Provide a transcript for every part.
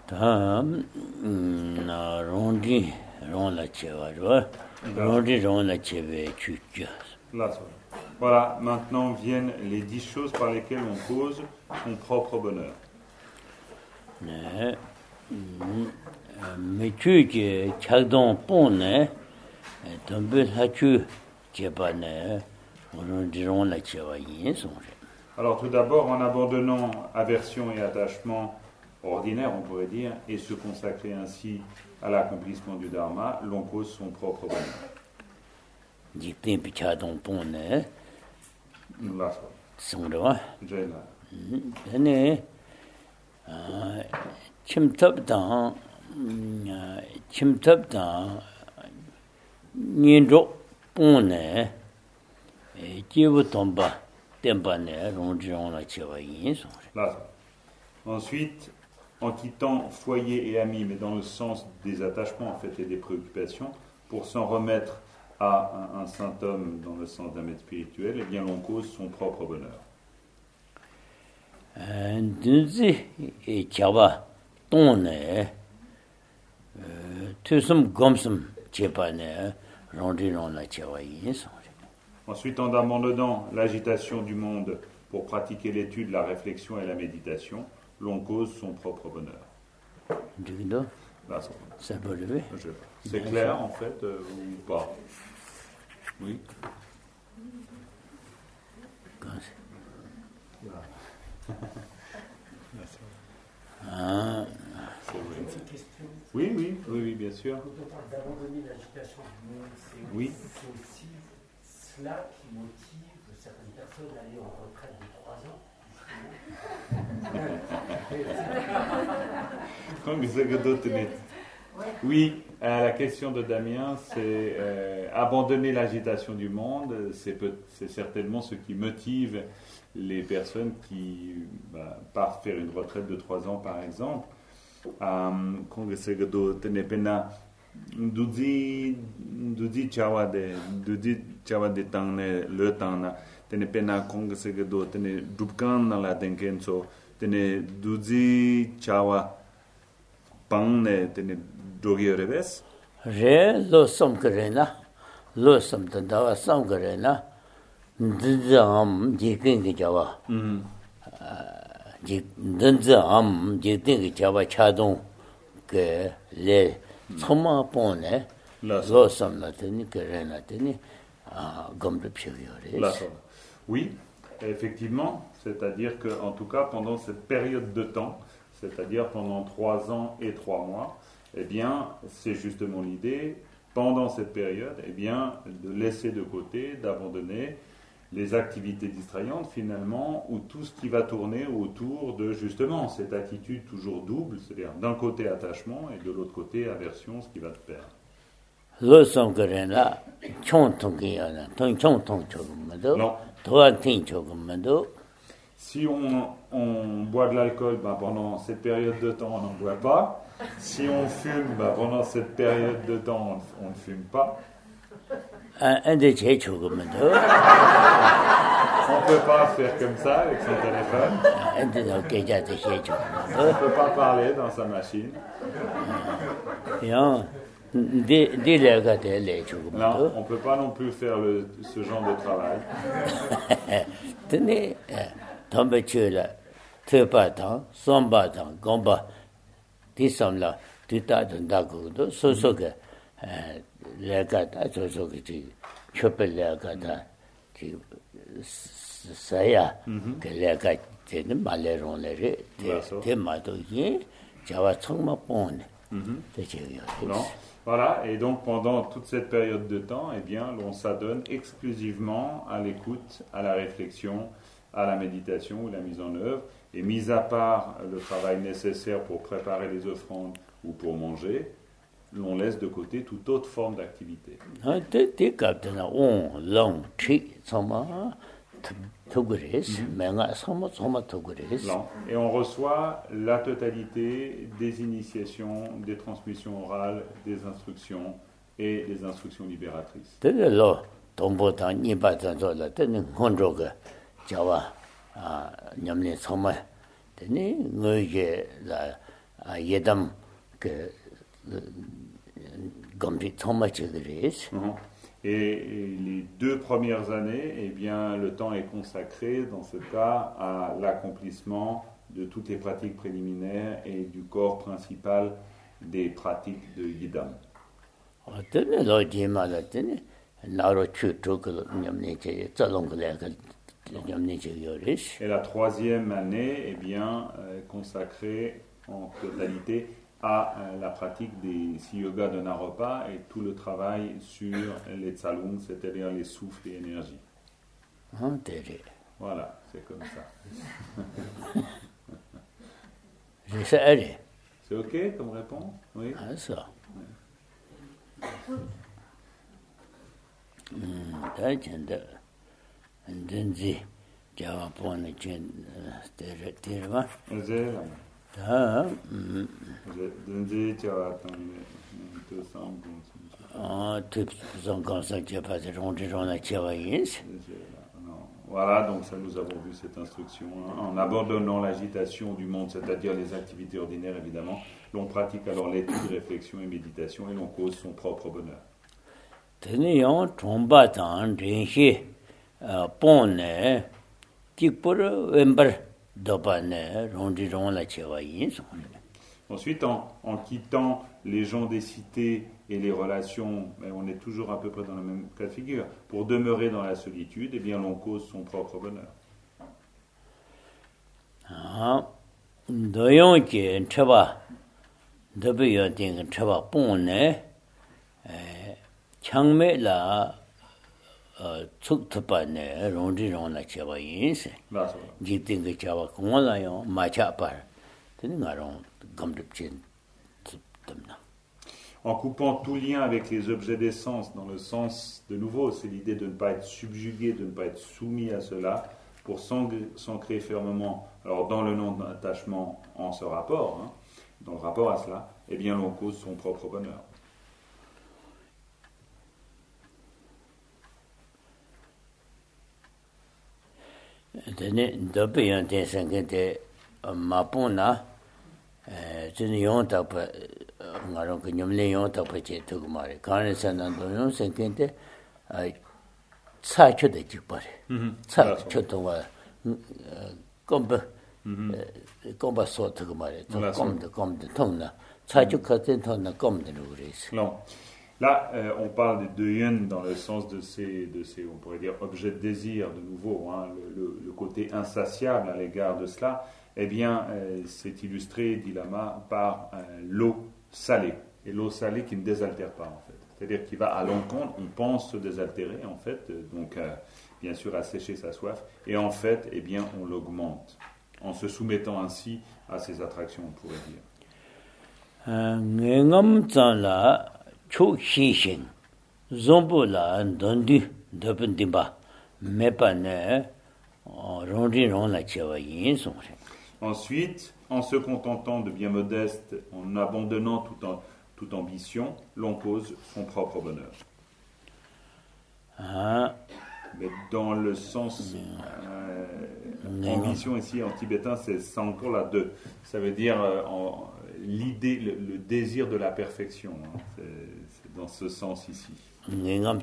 다음 론디 론라 chewa 론디 론라 chewe chuchu. Voilà, maintenant viennent les 10 choses par lesquelles on cause son propre bonheur. 네. 메추지 작동 뽕네. 덤벨 하추 제바네. 론디 론라 chewa 인송래. Alors tout d'abord, en abandonnant aversion et attachement ordinaire, on pourrait dire, et se consacrer ainsi à l'accomplissement du dharma, l'on cause son propre bonheur. Jikten pichadong pone. Last one. Songrewa. Jaina. Dene chimtabdang nyendro pone. Jibu tomba temba ne rongzhong la chewa yin songre. Last one. Ensuite, en quittant foyer et amis, mais dans le sens des attachements en fait et des préoccupations, pour s'en remettre à un saint homme dans le sens d'un maître spirituel, eh bien l'on cause son propre bonheur. Dunzi chawa tonne tusum gomsum chepane rongzhong la chewa yin songre. Ensuite, en abandonnant l'agitation du monde pour pratiquer l'étude, la réflexion et la méditation, l'on cause son propre bonheur. Là, ça peut lever. C'est clair en fait ou pas? Oui. Oui, bien sûr. Quand on parle d'abandonner l'agitation du monde, c'est aussi cela qui motive certaines personnes à aller en retraite de 3 ans. Oui, la question de Damien, c'est abandonner l'agitation du monde, c'est certainement ce qui motive les personnes qui partent faire une retraite de 3 ans par exemple. Duzi chawa de tangne le tangna tene pena kongse do tene dubkan na la denkenso tene duzi chawa pangne tene dogi reves re lo som karena lo som da sam karena dzam jikin ge jawa ji dzam jikin ge jawa chadong ke le tsoma pone lo som na tene karena tene gomre pshiyore. Oui, effectivement, c'est-à-dire que en tout cas pendant cette période de temps, c'est-à-dire pendant 3 ans et 3 mois, eh bien, c'est justement l'idée, pendant cette période, eh bien, de laisser de côté, d'abandonner les activités distrayantes, finalement, ou tout ce qui va tourner autour de, justement, cette attitude toujours double, c'est-à-dire d'un côté attachement et de l'autre côté aversion, ce qui va te perdre. Non. Si on boit de l'alcool, pendant cette période de temps, on n'en boit pas. Si on fume, pendant cette période de temps, on ne fume pas. On ne peut pas faire comme ça avec son téléphone. On ne peut pas parler dans sa machine. Non, on ne peut pas non plus faire ce genre de travail. Non. Voilà, et donc pendant toute cette période de temps, eh bien, l'on s'adonne exclusivement à l'écoute, à la réflexion, à la méditation ou la mise en œuvre, et mis à part le travail nécessaire pour préparer les offrandes ou pour manger, l'on laisse de côté toute autre forme d'activité. Et on reçoit la totalité des initiations, des transmissions orales, des instructions et des instructions libératrices. yedam que gombi thoma chigris. Et les 2 premières années, eh bien, le temps est consacré, dans ce cas, à l'accomplissement de toutes les pratiques préliminaires et du corps principal des pratiques de Yidam. Et la 3e année, eh bien, consacrée en totalité à la pratique des 6 yogas de Naropa et tout le travail sur les tsalung, c'est-à-dire les souffles et énergies. Voilà, c'est comme ça. C'est OK comme réponse? Oui. Ça. Voilà, donc ça nous avons vu cette instruction. En abandonnant l'agitation du monde, c'est-à-dire les activités ordinaires évidemment, l'on pratique alors l'étude, réflexion et méditation et l'on cause son propre bonheur. Ensuite, en quittant les gens des cités et les relations, on est toujours à peu près dans le même cas de figure. Pour demeurer dans la solitude, eh bien, l'on cause son propre bonheur. En coupant tout lien avec les objets d'essence, dans le sens, de nouveau, c'est l'idée de ne pas être subjugué, de ne pas être soumis à cela, pour s'ancrer fermement, alors dans le non-attachement en ce rapport, dans le rapport à cela, eh bien l'on cause son propre bonheur. Non. Là, on parle des 2 yun dans le sens de ces, on pourrait dire, objets de désir, de nouveau, le côté insatiable à l'égard de cela. Eh bien, c'est illustré, dit Lama, par l'eau salée. Et l'eau salée qui ne désaltère pas, en fait. C'est-à-dire qui va à l'encontre, on pense se désaltérer, en fait, donc bien sûr assécher sa soif, et en fait, eh bien, on l'augmente, en se soumettant ainsi à ses attractions, on pourrait dire. Ensuite, en se contentant de bien modeste, en abandonnant toute ambition, l'on cause son propre bonheur. Mais dans le sens ambition ici en tibétain, c'est encore la 2. Ça veut dire l'idée, le désir de la perfection. C'est dans ce sens ici. Non.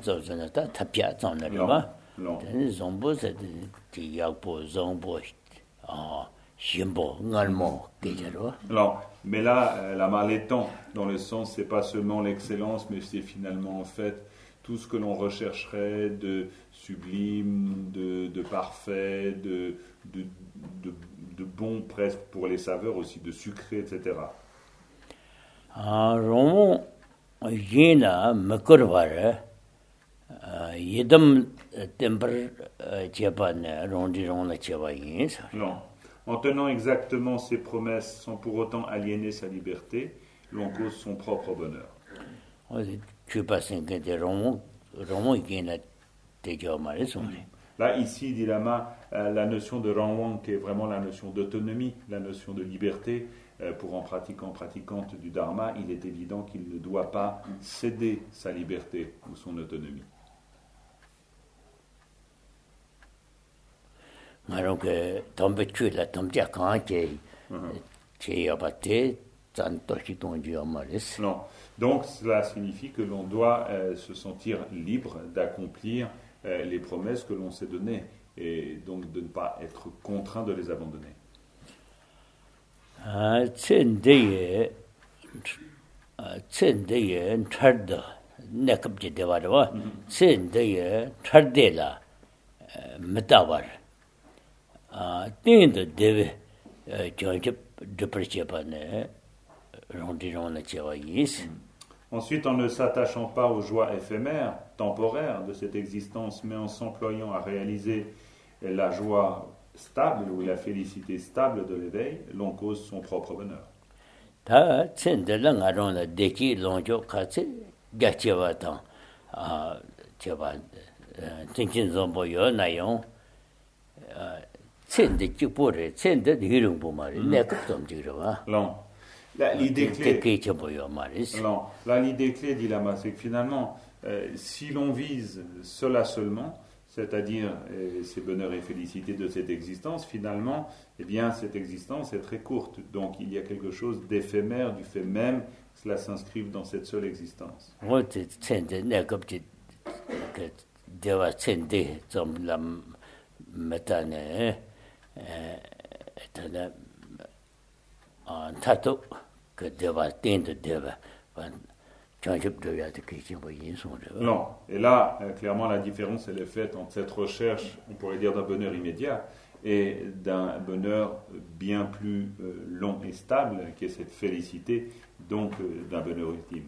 Alors, mais là, la malétant, dans le sens, c'est pas seulement l'excellence, mais c'est finalement en fait tout ce que l'on rechercherait de sublime, de parfait, de bon presque pour les saveurs aussi, de sucré, etc. Non. En tenant exactement ses promesses sans pour autant aliéner sa liberté, l'on cause son propre bonheur. Là, ici, dit Lama, la notion de Rangwang, qui est vraiment la notion d'autonomie, la notion de liberté, pour un pratiquante du Dharma, il est évident qu'il ne doit pas céder sa liberté ou son autonomie. Non. Donc cela signifie que l'on doit se sentir libre d'accomplir les promesses que l'on s'est données et donc de ne pas être contraint de les abandonner. Ensuite, en ne s'attachant pas aux joies éphémères, temporaires de cette existence, mais en s'employant à réaliser la joie stable ou la félicité stable de l'éveil, l'on cause son propre bonheur. Non. L'idée clé, dit Lama, c'est que finalement, si l'on vise cela seulement, c'est-à-dire ces bonheurs et félicités de cette existence, finalement, eh bien, cette existence est très courte. Donc, il y a quelque chose d'éphémère du fait même que cela s'inscrive dans cette seule existence. Non. Et là, clairement, la différence, elle est faite entre cette recherche, on pourrait dire, d'un bonheur immédiat et d'un bonheur bien plus long et stable, qui est cette félicité, donc d'un bonheur ultime.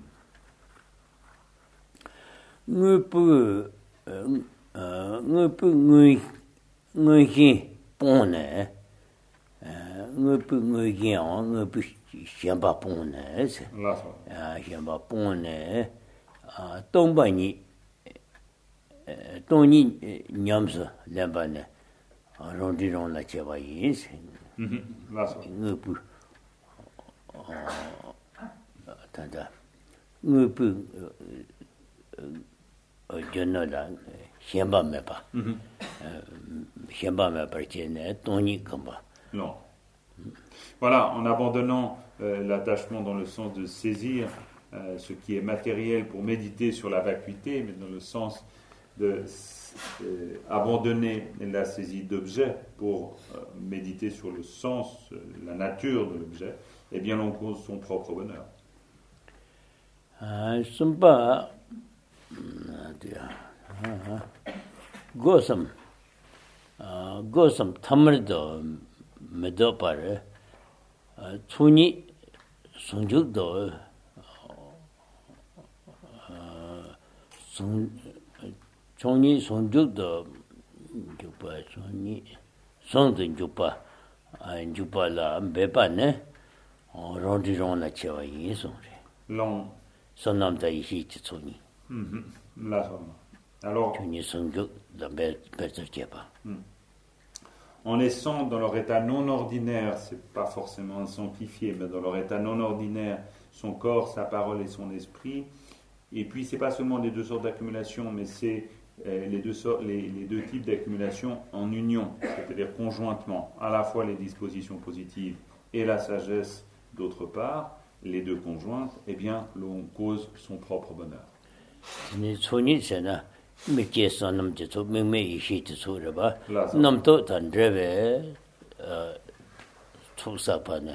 Non. Voilà, en abandonnant l'attachement dans le sens de saisir ce qui est matériel pour méditer sur la vacuité, mais dans le sens de abandonner la saisie d'objets pour méditer sur le sens, la nature de l'objet, eh bien l'on cause son propre bonheur. Gosam tamardo medopare tsuni sonjukdo choni sonjukdo jupa choni sondin jupa la beba ne rondi rona chewa yisongre Long. sonamda ishi tsuni Alors, choni sonjuk da better chepa. En naissant dans leur état non ordinaire, c'est pas forcément sanctifié, mais dans leur état non ordinaire, son corps, sa parole et son esprit. Et puis, c'est pas seulement les deux sortes d'accumulation, mais c'est les deux types d'accumulation en union, c'est-à-dire conjointement, à la fois les dispositions positives et la sagesse d'autre part, les deux conjointes, eh bien, l'on cause son propre bonheur. 미케 선남 제초 매매 이시트 소르바 남도 단드레베 투사파네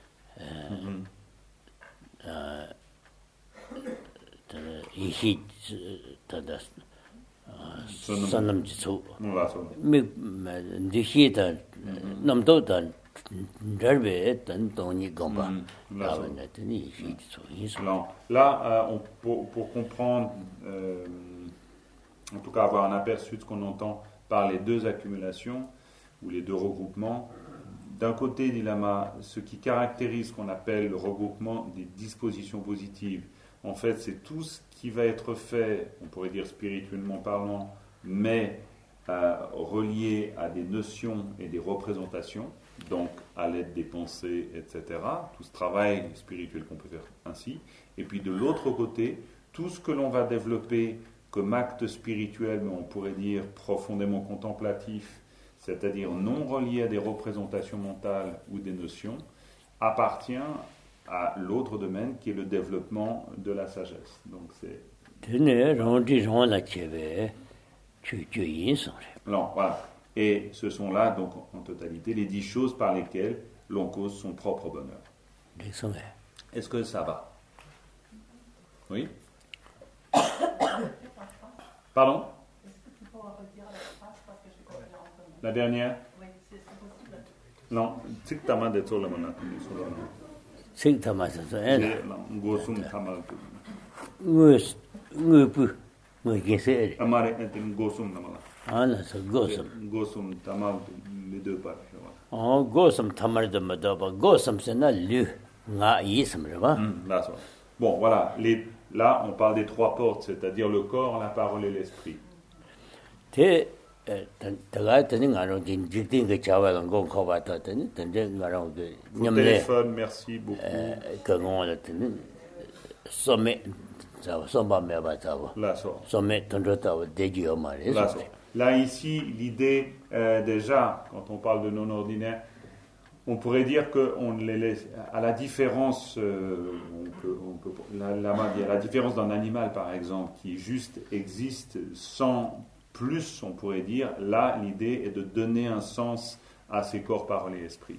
이시 다다 선남 제초 미 디시다 남도 단드레베 단동이 공바 라베네니 이시트 Là, pour comprendre en tout cas avoir un aperçu de ce qu'on entend par les deux accumulations ou les deux regroupements. D'un côté, dit Lama, ce qui caractérise ce qu'on appelle le regroupement des dispositions positives, en fait, c'est tout ce qui va être fait, on pourrait dire spirituellement parlant, mais relié à des notions et des représentations, donc à l'aide des pensées, etc. Tout ce travail spirituel qu'on peut faire ainsi. Et puis de l'autre côté, tout ce que l'on va développer comme acte spirituel, mais on pourrait dire profondément contemplatif, c'est-à-dire non relié à des représentations mentales ou des notions, appartient à l'autre domaine qui est le développement de la sagesse. Donc c'est... Non, voilà. Et ce sont là, donc, en totalité, les 10 choses par lesquelles l'on cause son propre bonheur. Est-ce que ça va? Oui? Pardon? La dernière? Oui, c'est possible. Non, c'est tama de Solomon. C'est tama de Solomon. Gosum tama. Ngöpu, Amare etin gosum namala. Ah, c'est Gosum. Gosum tama les deux parts. Oh, Gosum tamar de Madaba. Gosum, c'est na lu. Nga yism, là, ça. Bon, voilà. Là, on parle des 3 portes, c'est-à-dire le corps, la parole et l'esprit. Téléphone, merci beaucoup. Là, ici, l'idée, déjà, quand on parle de non-ordinaire, on pourrait dire qu'on les laisse, à la différence, la différence d'un animal, par exemple, qui juste existe sans plus, on pourrait dire, là, l'idée est de donner un sens à ces corps, paroles et esprit.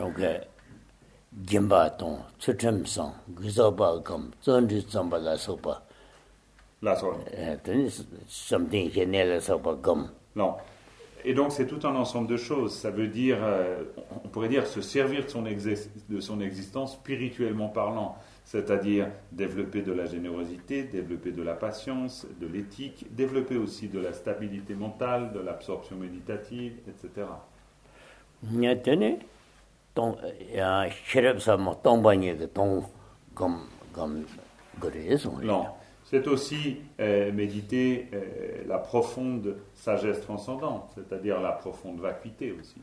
Non. Et donc c'est tout un ensemble de choses. Ça veut dire, on pourrait dire, se servir de son existence spirituellement parlant, c'est-à-dire développer de la générosité, développer de la patience, de l'éthique, développer aussi de la stabilité mentale, de l'absorption méditative, etc. Non. C'est aussi méditer la profonde sagesse transcendante, c'est-à-dire la profonde vacuité aussi.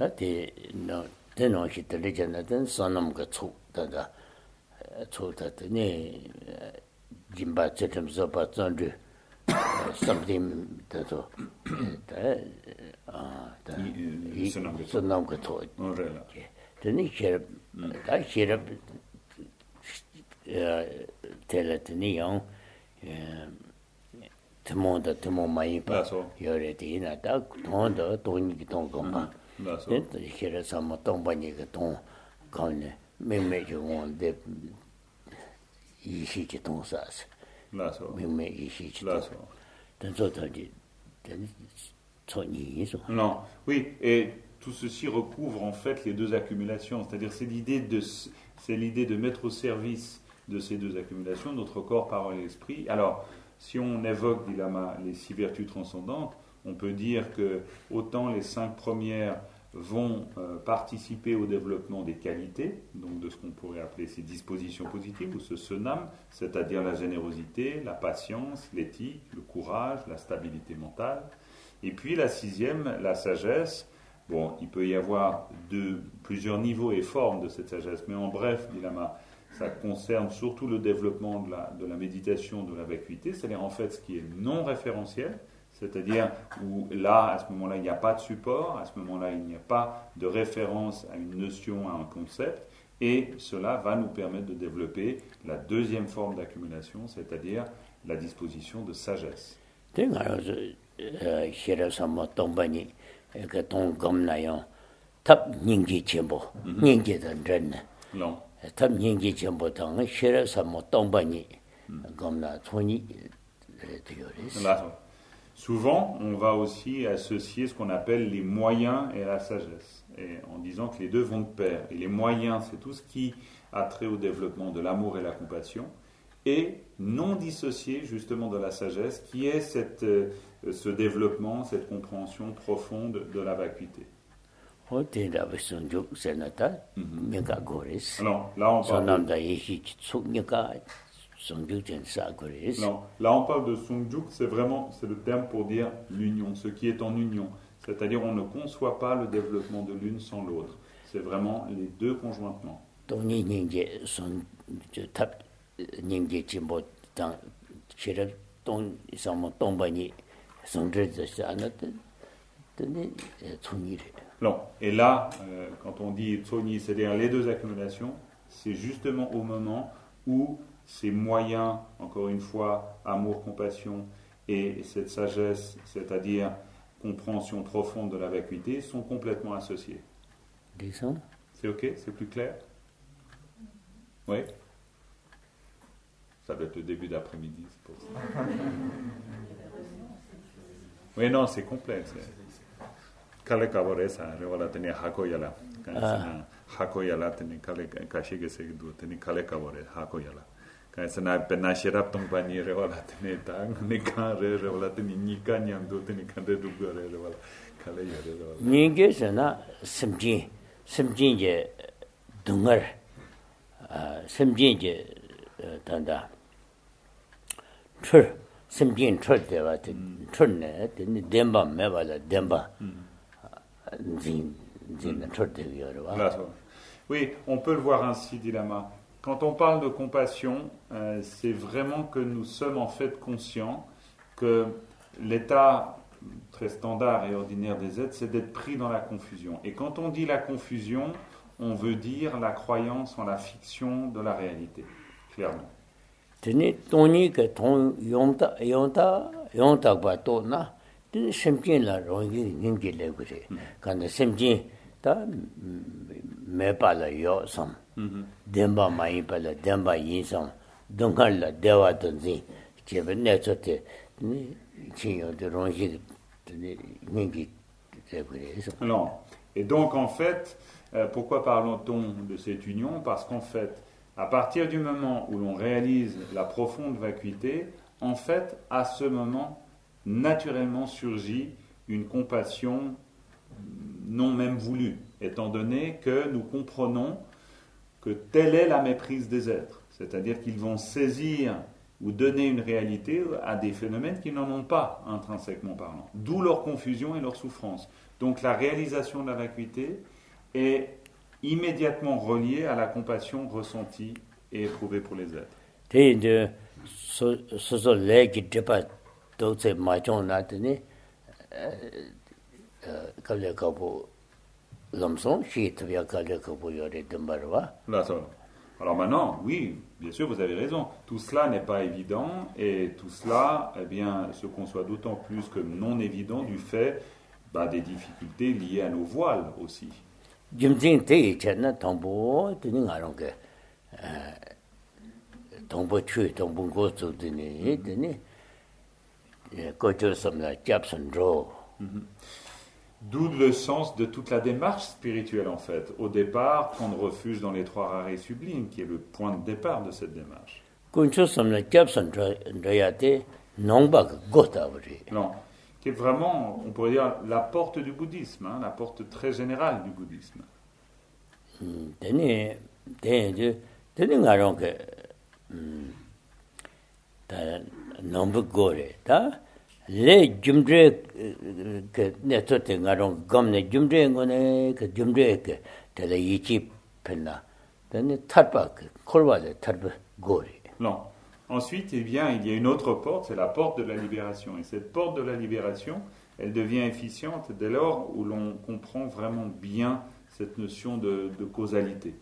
Non, oui, et tout ceci recouvre en fait les 2 accumulations, c'est-à-dire c'est l'idée de mettre au service de ces 2 accumulations notre corps, parole et esprit. Alors, si on évoque, dit Lama, les 6 vertus transcendantes, on peut dire que autant les 5 premières vont participer au développement des qualités, donc de ce qu'on pourrait appeler ces dispositions positives, ou ce senam, c'est-à-dire la générosité, la patience, l'éthique, le courage, la stabilité mentale. Et puis la 6e, la sagesse. Bon, il peut y avoir plusieurs niveaux et formes de cette sagesse, mais en bref, dit Lama, ça concerne surtout le développement de la méditation, de la vacuité, c'est-à-dire en fait ce qui est non référentiel, c'est-à-dire où là, à ce moment-là, il n'y a pas de support, à ce moment-là, il n'y a pas de référence à une notion, à un concept, et cela va nous permettre de développer la 2e forme d'accumulation, c'est-à-dire la disposition de sagesse. Non. Souvent, on va aussi associer ce qu'on appelle les moyens et la sagesse, et en disant que les 2 vont de pair. Et les moyens, c'est tout ce qui a trait au développement de l'amour et la compassion, et non dissocié justement de la sagesse, qui est ce développement, cette compréhension profonde de la vacuité. Alors, là, on parle là on parle de Songjuk, c'est le terme pour dire l'union, ce qui est en union. C'est-à-dire on ne conçoit pas le développement de l'une sans l'autre. C'est vraiment les 2 conjointement. Non. Et là, quand on dit Tsoni, c'est-à-dire les 2 accumulations, c'est justement au moment où ces moyens, encore une fois, amour, compassion et cette sagesse, c'est-à-dire compréhension profonde de la vacuité, sont complètement associés. Disons. C'est ok? C'est plus clair? Oui? Ça doit être le début d'après-midi, c'est pour ça. Oui, non, c'est complexe. Kale kavore sa revala teni hakoyala. Hakoyala teni kale kashige segdu teni kale kavore hakoyala. Kaisana penashirap tongpani revala teni tang nikan revala teni nika nyamdo teni kande dugare revala kale yare revala. Ninge sana simjin je dungar simjin je tanda chur simjin chur dewa chur ne demba mebala demba zin chur dewa. Oui, on peut le voir ainsi, dit Lama. Quand on parle de compassion, c'est vraiment que nous sommes en fait conscients que l'état très standard et ordinaire des êtres, c'est d'être pris dans la confusion. Et quand on dit la confusion, on veut dire la croyance en la fiction de la réalité, clairement. Tene toni ke ton yonta ba to na tene semjin la rongi ninge le gure kan semjin ta me pa la yo sam demba mai pa la demba yin sam dongal la dewa tonzi chebe ne chote ni chinyo de rongi ninge le gure. Non. Et donc en fait, pourquoi parlons-on de cette union? Parce qu'en fait, à partir du moment où l'on réalise la profonde vacuité, en fait, à ce moment, naturellement surgit une compassion non même voulue, étant donné que nous comprenons que telle est la méprise des êtres. C'est-à-dire qu'ils vont saisir ou donner une réalité à des phénomènes qui n'en ont pas, intrinsèquement parlant. D'où leur confusion et leur souffrance. Donc la réalisation de la vacuité est immédiatement relié à la compassion ressentie et éprouvée pour les êtres. Alors maintenant, oui, bien sûr, vous avez raison. Tout cela n'est pas évident et tout cela, eh bien, se conçoit d'autant plus que non évident du fait des difficultés liées à nos voiles aussi. Jimjing te chena tongbo tini ngarong ke tongbo chui tongbo gozu tini kocho samla japsan ro. D'où le sens de toute la démarche spirituelle en fait. Au départ, prendre refuge dans les trois rares et sublimes, qui est le point de départ de cette démarche. Kocho samla japsan ro yate nongba gota wari. Non. Qui est vraiment, on pourrait dire, la porte du bouddhisme, la porte très générale du bouddhisme. Non. Ensuite, eh bien, il y a une autre porte, c'est la porte de la libération. Et cette porte de la libération, elle devient efficiente dès lors où l'on comprend vraiment bien cette notion de causalité.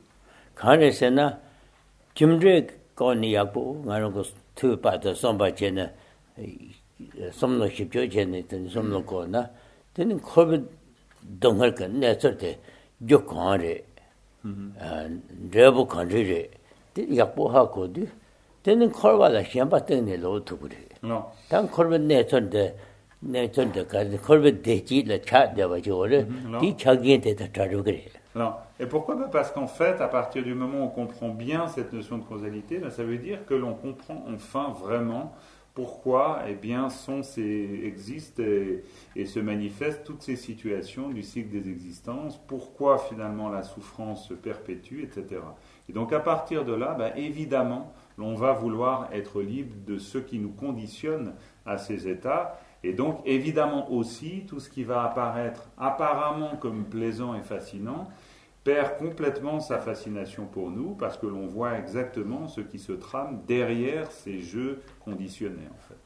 Tenin korwala xianpa tengne lo tu kuri. Non. Tan korwa ne chonde korwa deji la cha dewa chi ore, di chagien te ta charu kuri. Non. Et pourquoi? Parce qu'en fait, à partir du moment où on comprend bien cette notion de causalité, ça veut dire que l'on comprend enfin vraiment pourquoi existent et se manifestent toutes ces situations du cycle des existences, pourquoi finalement la souffrance se perpétue, etc. Et donc à partir de là, évidemment, l'on va vouloir être libre de ce qui nous conditionne à ces états. Et donc, évidemment aussi, tout ce qui va apparaître apparemment comme plaisant et fascinant perd complètement sa fascination pour nous parce que l'on voit exactement ce qui se trame derrière ces jeux conditionnés, en fait.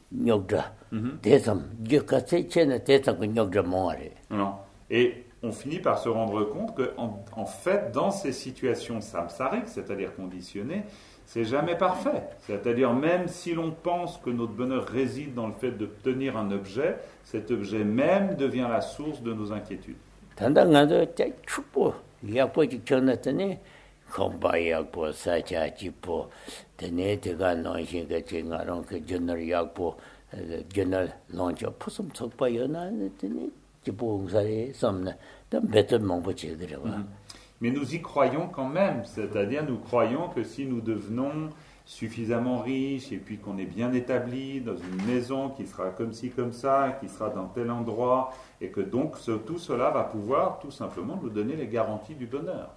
nyogda desam gyokase chena desam nyogda moare. Non. Et on finit par se rendre compte que en fait, dans ces situations samsariques, c'est-à-dire conditionnées, c'est jamais parfait. C'est-à-dire même si l'on pense que notre bonheur réside dans le fait d'obtenir un objet, cet objet même devient la source de nos inquiétudes. 단단하도 축보 약보지 전했더니 컴바 약보 사자지보 데네드가 노신가 제가론 그 전널 약보 전널 론저 포섬 속바요나더니 지보응사에 섬나 더 베터 몽보지 그래와. Mais nous y croyons quand même, c'est-à-dire nous croyons que si nous devenons suffisamment riches et puis qu'on est bien établi dans une maison qui sera comme ci, comme ça, qui sera dans tel endroit, et que donc tout cela va pouvoir tout simplement nous donner les garanties du bonheur.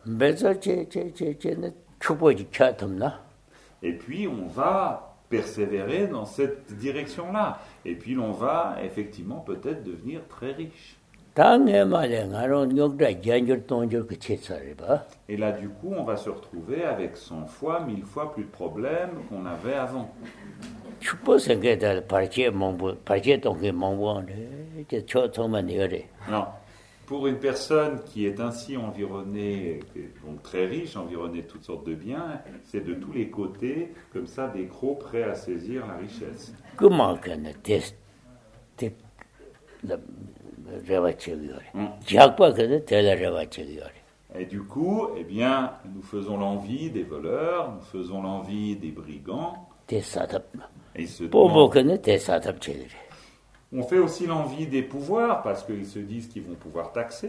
Et puis on va persévérer dans cette direction-là, et puis l'on va effectivement peut-être devenir très riche. Et là, du coup, on va se retrouver avec 100 fois, 1000 fois plus de problèmes qu'on avait avant. Non. Pour une personne qui est ainsi environnée, donc très riche, environnée de toutes sortes de biens, c'est de tous les côtés, comme ça, des crocs prêts à saisir la richesse. Et du coup, eh bien, nous faisons l'envie des voleurs, nous faisons l'envie des brigands. Et on fait aussi l'envie des pouvoirs parce qu'ils se disent qu'ils vont pouvoir taxer.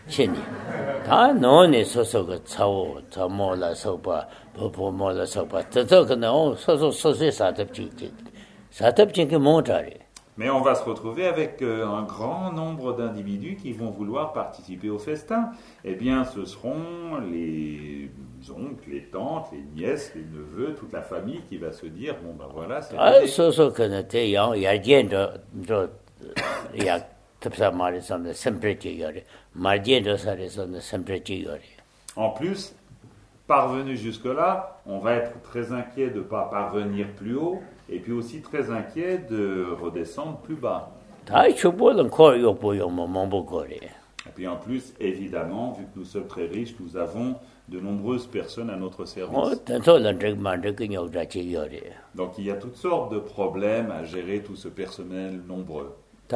Mais on va se retrouver avec un grand nombre d'individus qui vont vouloir participer au festin. Eh bien, ce seront les oncles, les tantes, les nièces, les neveux, toute la famille qui va se dire, bon ben voilà, c'est... En plus, parvenu jusque-là, on va être très inquiet de ne pas parvenir plus haut, et puis aussi très inquiet de redescendre plus bas. Et puis en plus, évidemment, vu que nous sommes très riches, nous avons de nombreuses personnes à notre service. Donc il y a toutes sortes de problèmes à gérer tout ce personnel nombreux.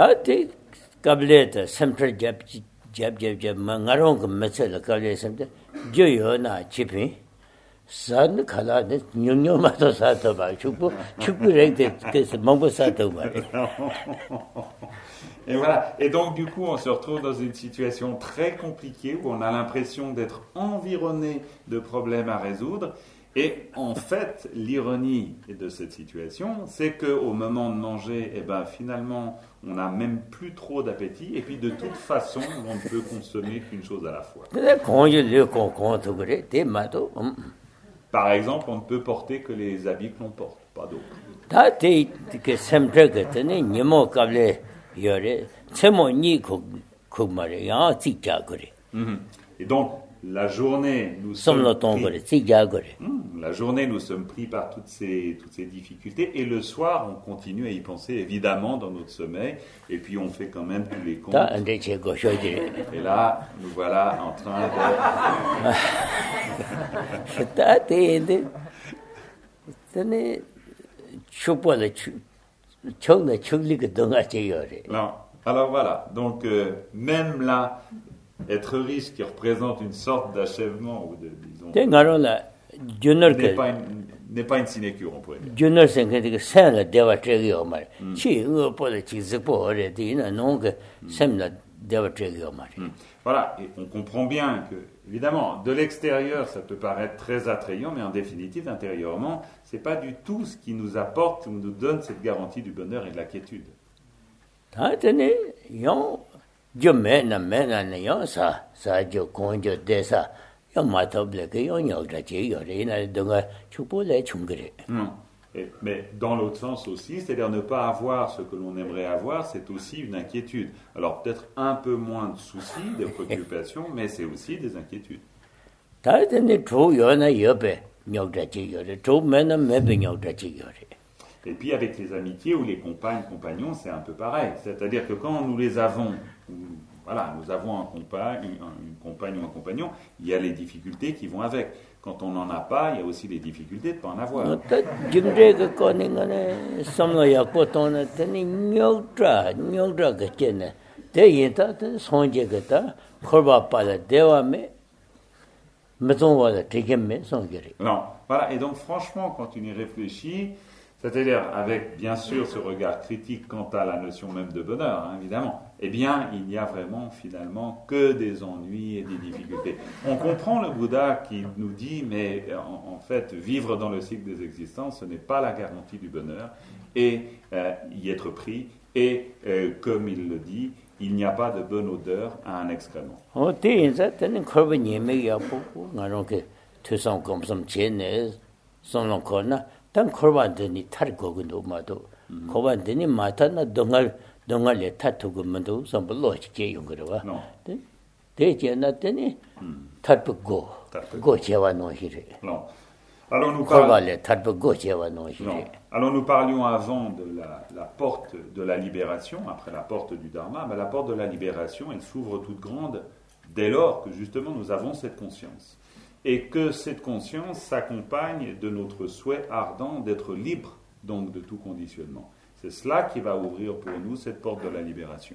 Et voilà. Et donc du coup, on se retrouve dans une situation très compliquée où on a l'impression d'être environné de problèmes à résoudre. Et en fait, l'ironie de cette situation, c'est qu'au moment de manger, eh ben, finalement, on n'a même plus trop d'appétit. Et puis, de toute façon, on ne peut consommer qu'une chose à la fois. Par exemple, on ne peut porter que les habits que l'on porte, pas d'autres. Et donc, la journée, nous sommes pris par toutes ces difficultés. Et le soir, on continue à y penser, évidemment, dans notre sommeil. Et puis, on fait quand même tous les comptes. Et là, nous voilà en train de... Non. Alors voilà, donc même là, être riche qui représente une sorte d'achèvement ou de, disons, n'est pas une sinécure, on pourrait dire. Voilà, et on comprend bien que, évidemment, de l'extérieur, ça peut paraître très attrayant, mais en définitive, intérieurement, c'est pas du tout ce qui nous apporte ou nous donne cette garantie du bonheur et de la quiétude. Mais dans l'autre sens aussi, c'est-à-dire ne pas avoir ce que l'on aimerait avoir, c'est aussi une inquiétude. Alors peut-être un peu moins de soucis, de préoccupations, mais c'est aussi des inquiétudes. Et puis avec les amitiés ou les compagnons, c'est un peu pareil. C'est-à-dire que quand nous les avons, voilà, nous avons une compagne ou un compagnon, il y a les difficultés qui vont avec. Quand on n'en a pas, il y a aussi les difficultés de ne pas en avoir. Non, voilà. Et donc franchement, quand on y réfléchit, c'est-à-dire avec bien sûr ce regard critique quant à la notion même de bonheur, hein, évidemment, eh bien il n'y a vraiment finalement que des ennuis et des difficultés. On comprend le Bouddha qui nous dit, mais en fait, vivre dans le cycle des existences, ce n'est pas la garantie du bonheur, et y être pris, et comme il le dit, il n'y a pas de bonne odeur à un excrément. Dan korban deni tar gogundo mado korban deni mata na dongal le tatugo mando sambo lochike yongrewa de jena deni tarbu go jewa no hire non alors nous parlions avant de la porte de la libération après la porte du dharma, mais la porte de la libération elle s'ouvre toute grande dès lors que justement nous avons cette conscience. Et que cette conscience s'accompagne de notre souhait ardent d'être libre, donc de tout conditionnement. C'est cela qui va ouvrir pour nous cette porte de la libération.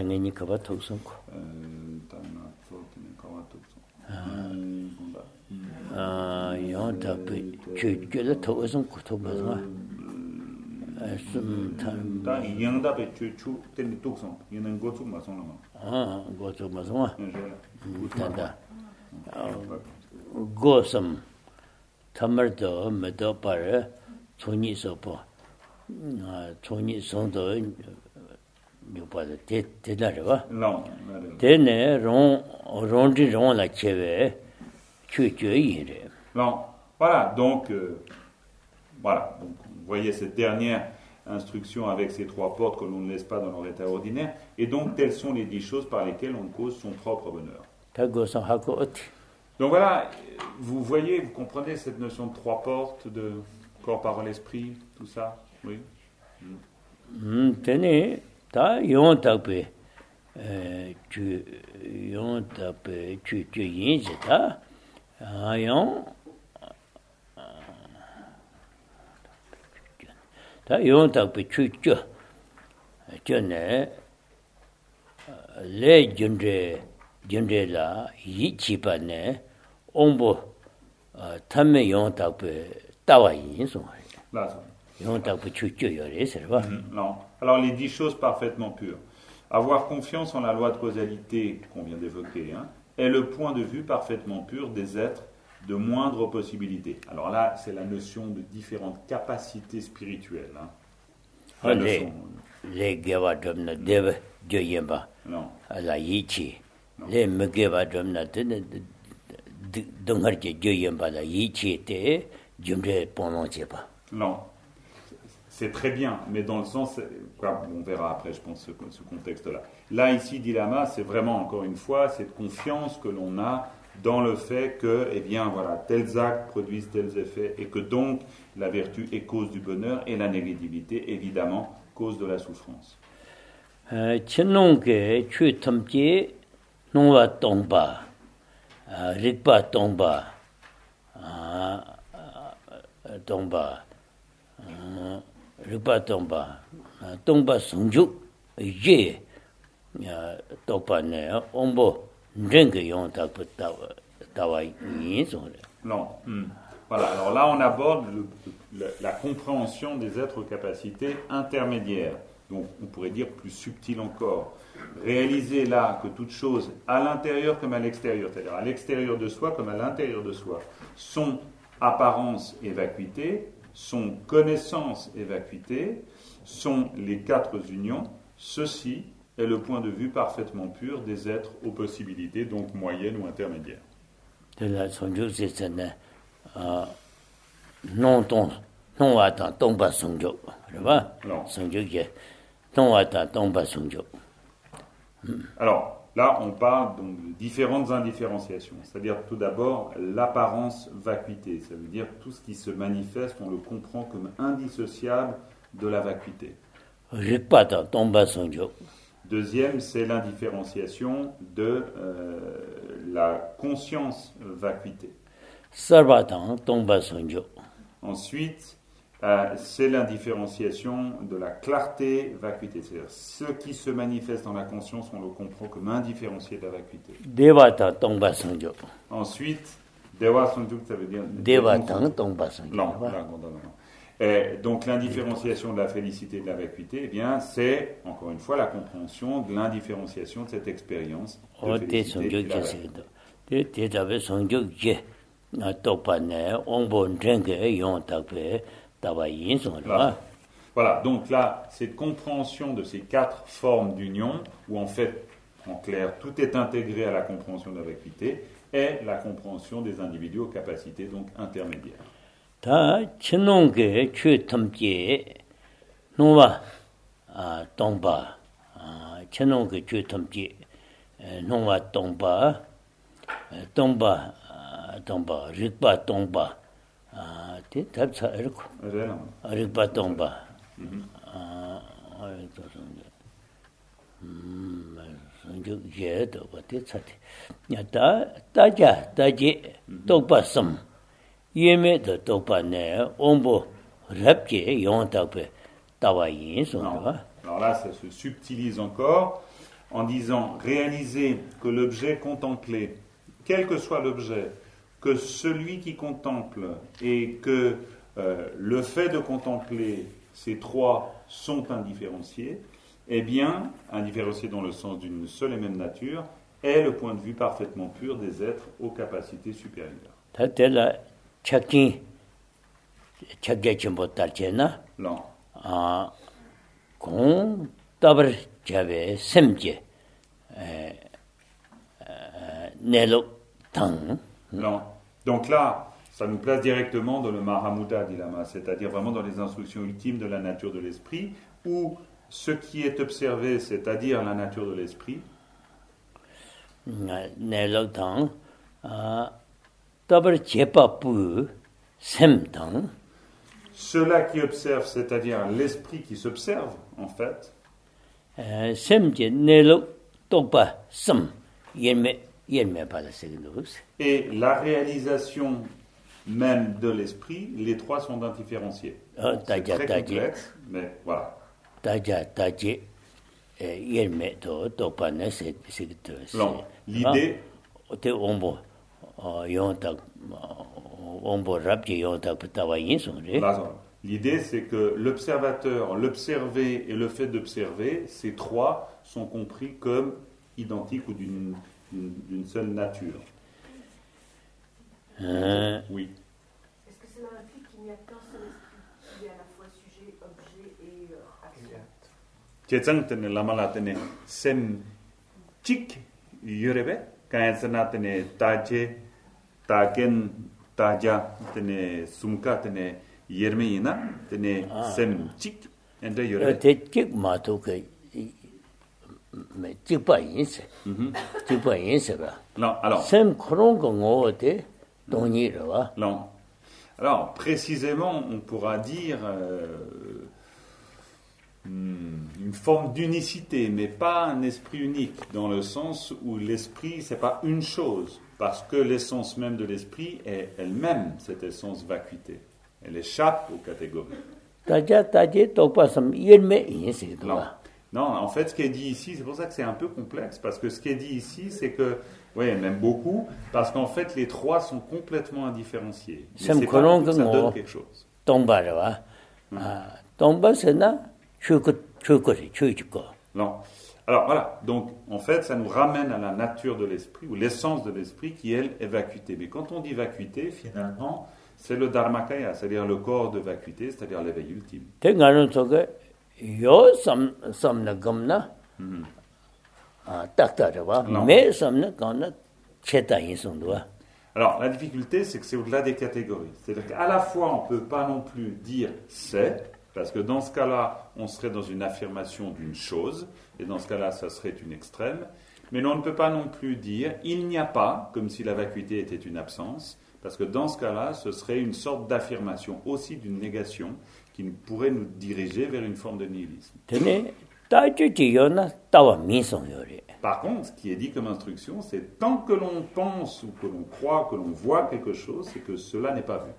Gosam tamardo medo pare choni sopo choni sondo nyupada te darwa non tene rondi la cheve chuchu yire non voilà donc voilà donc vous voyez cette dernière instruction avec ces 3 portes que l'on ne laisse pas dans leur état ordinaire et donc telles sont les 10 choses par lesquelles on cause son propre bonheur. Donc voilà, vous voyez, vous comprenez cette notion de 3 portes, de corps, parole, esprit, tout ça, oui. Tenez, ta yon tapé, tu yin ta, yon, ta yon tapé tu ne, les jundre la yi chipa ne. Ombo tamme yon tapé tawa yin so. Yon tapé chuchu yore c'est vrai. Non. Alors les 10 choses parfaitement pures. Avoir confiance en la loi de causalité qu'on vient d'évoquer est le point de vue parfaitement pur des êtres de moindre possibilité. Alors là, c'est la notion de différentes capacités spirituelles. Les gavadom na deva joyemba. Non. La yichi. Les megavadom na non, c'est très bien, mais dans le sens, on verra après, je pense, ce contexte-là. Là, ici, dit Lama, c'est vraiment, encore une fois, cette confiance que l'on a dans le fait que, eh bien, voilà, tels actes produisent tels effets, et que donc, la vertu est cause du bonheur, et la négativité, évidemment, cause de la souffrance. Rikpa tomba sungju ye topa ne ombo ndenge yon tawa yin so. Non. Voilà, alors là on aborde la compréhension des êtres aux capacités intermédiaires, donc on pourrait dire plus subtil encore. Réaliser là que toute chose, à l'intérieur comme à l'extérieur, c'est-à-dire à l'extérieur de soi comme à l'intérieur de soi, sont apparence et vacuité, sont connaissance et vacuité, sont les 4 unions. Ceci est le point de vue parfaitement pur des êtres aux possibilités, donc moyennes ou intermédiaires. Non attend tomba songjo, Alors, là, on parle donc de différentes indifférenciations. C'est-à-dire, tout d'abord, l'apparence vacuité. Ça veut dire tout ce qui se manifeste, on le comprend comme indissociable de la vacuité. Deuxième, c'est l'indifférenciation de la conscience vacuité. Ensuite, c'est l'indifférenciation de la clarté vacuité. C'est-à-dire, ce qui se manifeste dans la conscience, on le comprend comme indifférencié de la vacuité. Ensuite, Deva Sanjuk, ça veut dire... Non. Et donc, l'indifférenciation de la félicité et de la vacuité, eh bien, c'est, encore une fois, la compréhension de l'indifférenciation de cette expérience de félicité et de la vacuité. Voilà, donc là, cette compréhension de ces 4 formes d'union, où en fait, en clair, tout est intégré à la compréhension de la vacuité, est la compréhension des individus aux capacités donc intermédiaires. Alors là, ça se subtilise encore en disant réaliser que l'objet contemplé, quel que soit l'objet, que celui qui contemple et que le fait de contempler, ces 3 sont indifférenciés, eh bien, indifférenciés dans le sens d'une seule et même nature, est le point de vue parfaitement pur des êtres aux capacités supérieures. Non. Non. Donc là, ça nous place directement dans le Mahamudra Dilama, c'est-à-dire vraiment dans les instructions ultimes de la nature de l'esprit, où ce qui est observé, c'est-à-dire la nature de l'esprit, cela qui observe, c'est-à-dire l'esprit qui s'observe, en fait, et la réalisation même de l'esprit, les 3 sont indifférenciés. C'est très complexe, mais voilà. Non, l'idée... L'idée, c'est que l'observateur, l'observé et le fait d'observer, ces 3 sont compris comme identiques ou d'une seule nature. Oui. Est-ce que cela implique qu'il n'y a qu'un seul esprit qui est à la fois sujet, objet et action? Tetsang tene lamala tene sem chik yurebe kayansana tene taje taken taja tene sumka tene yermeina tene sem chik ende yurebe chik mato ke mais chik pa yin se ba non alors sem khron ko ngo te doni ra non alors précisément on pourra dire une forme d'unicité, mais pas un esprit unique, dans le sens où l'esprit, c'est pas une chose, parce que l'essence même de l'esprit est elle-même cette essence vacuité. Elle échappe aux catégories. Non, en fait, ce qui est dit ici, c'est pour ça que c'est un peu complexe, parce que ce qui est dit ici, c'est que, oui, même beaucoup, parce qu'en fait, les 3 sont complètement indifférenciés. Mais c'est pas pour que ça donne quelque chose. Non. Alors voilà, donc en fait ça nous ramène à la nature de l'esprit ou l'essence de l'esprit qui elle est vacuité. Mais quand on dit vacuité, finalement c'est le dharmakaya, c'est-à-dire le corps de vacuité, c'est-à-dire l'éveil ultime. Alors la difficulté c'est que c'est au-delà des catégories. C'est-à-dire qu'à la fois on ne peut pas non plus dire c'est, parce que dans ce cas-là, on serait dans une affirmation d'une chose, et dans ce cas-là, ça serait une extrême. Mais on ne peut pas non plus dire il n'y a pas, comme si la vacuité était une absence, parce que dans ce cas-là, ce serait une sorte d'affirmation, aussi d'une négation, qui pourrait nous diriger vers une forme de nihilisme. Par contre, ce qui est dit comme instruction, c'est tant que l'on pense ou que l'on croit, que l'on voit quelque chose, c'est que cela n'est pas vu.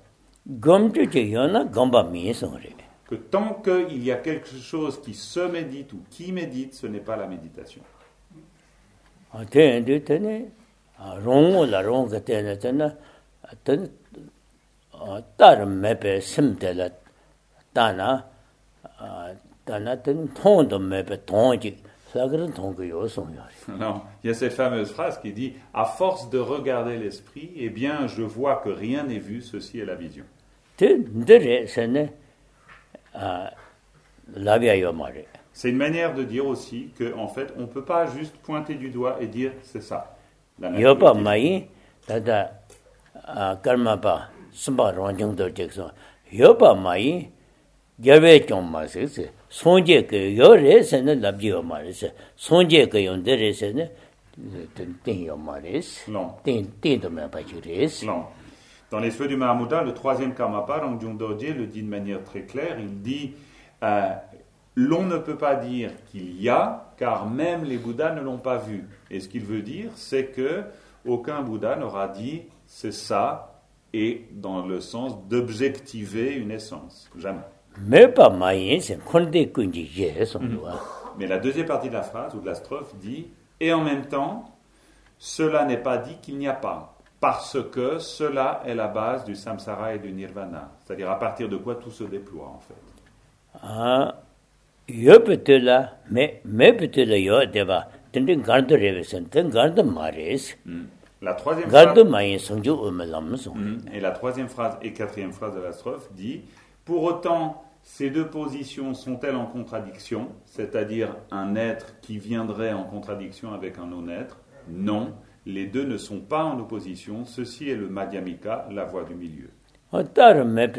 Que tant qu'il y a quelque chose qui se médite ou qui médite, ce n'est pas la méditation. Non, il y a cette fameuse phrase qui dit « À force de regarder l'esprit, eh bien, je vois que rien n'est vu, ceci est la vision. » C'est une manière de dire aussi qu'en fait, on ne peut pas juste pointer du doigt et dire « c'est ça ». Non. Dans les Feux du Mahamudra, le troisième Karmapa, Rangjung Dorje le dit de manière très claire, il dit l'on ne peut pas dire qu'il y a, car même les Bouddhas ne l'ont pas vu. Et ce qu'il veut dire, c'est que aucun Bouddha n'aura dit c'est ça, et dans le sens d'objectiver une essence. Jamais. Mais la deuxième partie de la phrase, ou de la strophe, dit et en même temps, cela n'est pas dit qu'il n'y a pas, parce que cela est la base du samsara et du nirvana. C'est-à-dire à partir de quoi tout se déploie, en fait. La troisième phrase, et la troisième phrase et quatrième phrase de la strophe dit pour autant, ces deux positions sont-elles en contradiction, c'est-à-dire un être qui viendrait en contradiction avec un non-être? Non, les deux ne sont pas en opposition, ceci est le Madhyamika, la voie du milieu. Et dans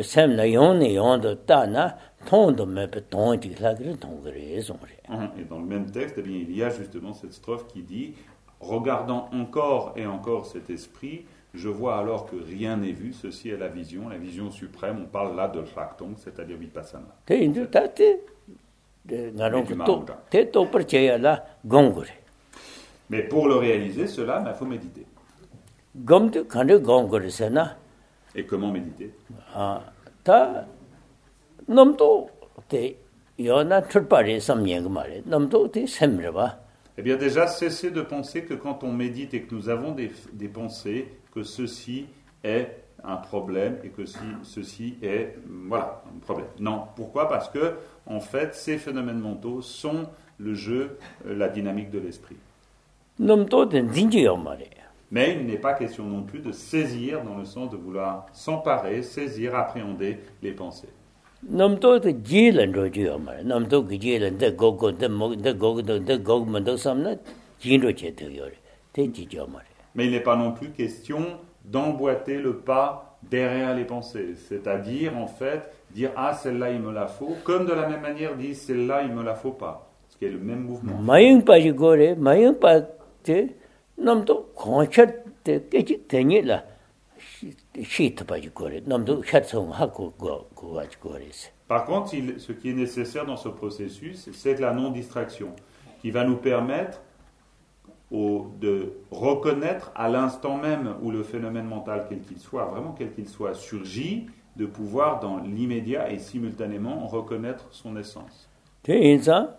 le même texte, eh bien, il y a justement cette strophe qui dit regardant encore et encore cet esprit, je vois alors que rien n'est vu, ceci est la vision suprême, on parle là de Raktong, c'est-à-dire Vipassana. Mais pour le réaliser, cela, il faut méditer. Et comment méditer? Eh bien déjà, cessez de penser que quand on médite et que nous avons des pensées, que ceci est un problème et que ceci est un problème. Non, pourquoi? Parce que en fait, ces phénomènes mentaux sont le jeu, la dynamique de l'esprit. Mais il n'est pas question non plus de saisir dans le sens de vouloir s'emparer, saisir, appréhender les pensées. Mais il n'est pas non plus question d'emboîter le pas derrière les pensées, c'est-à-dire en fait dire ah celle-là il me la faut, comme de la même manière dire celle-là il me la faut pas, ce qui est le même mouvement. Par contre, ce qui est nécessaire dans ce processus, c'est la non-distraction, qui va nous permettre de reconnaître à l'instant même où le phénomène mental, quel qu'il soit, vraiment quel qu'il soit, surgit, de pouvoir dans l'immédiat et simultanément reconnaître son essence. Et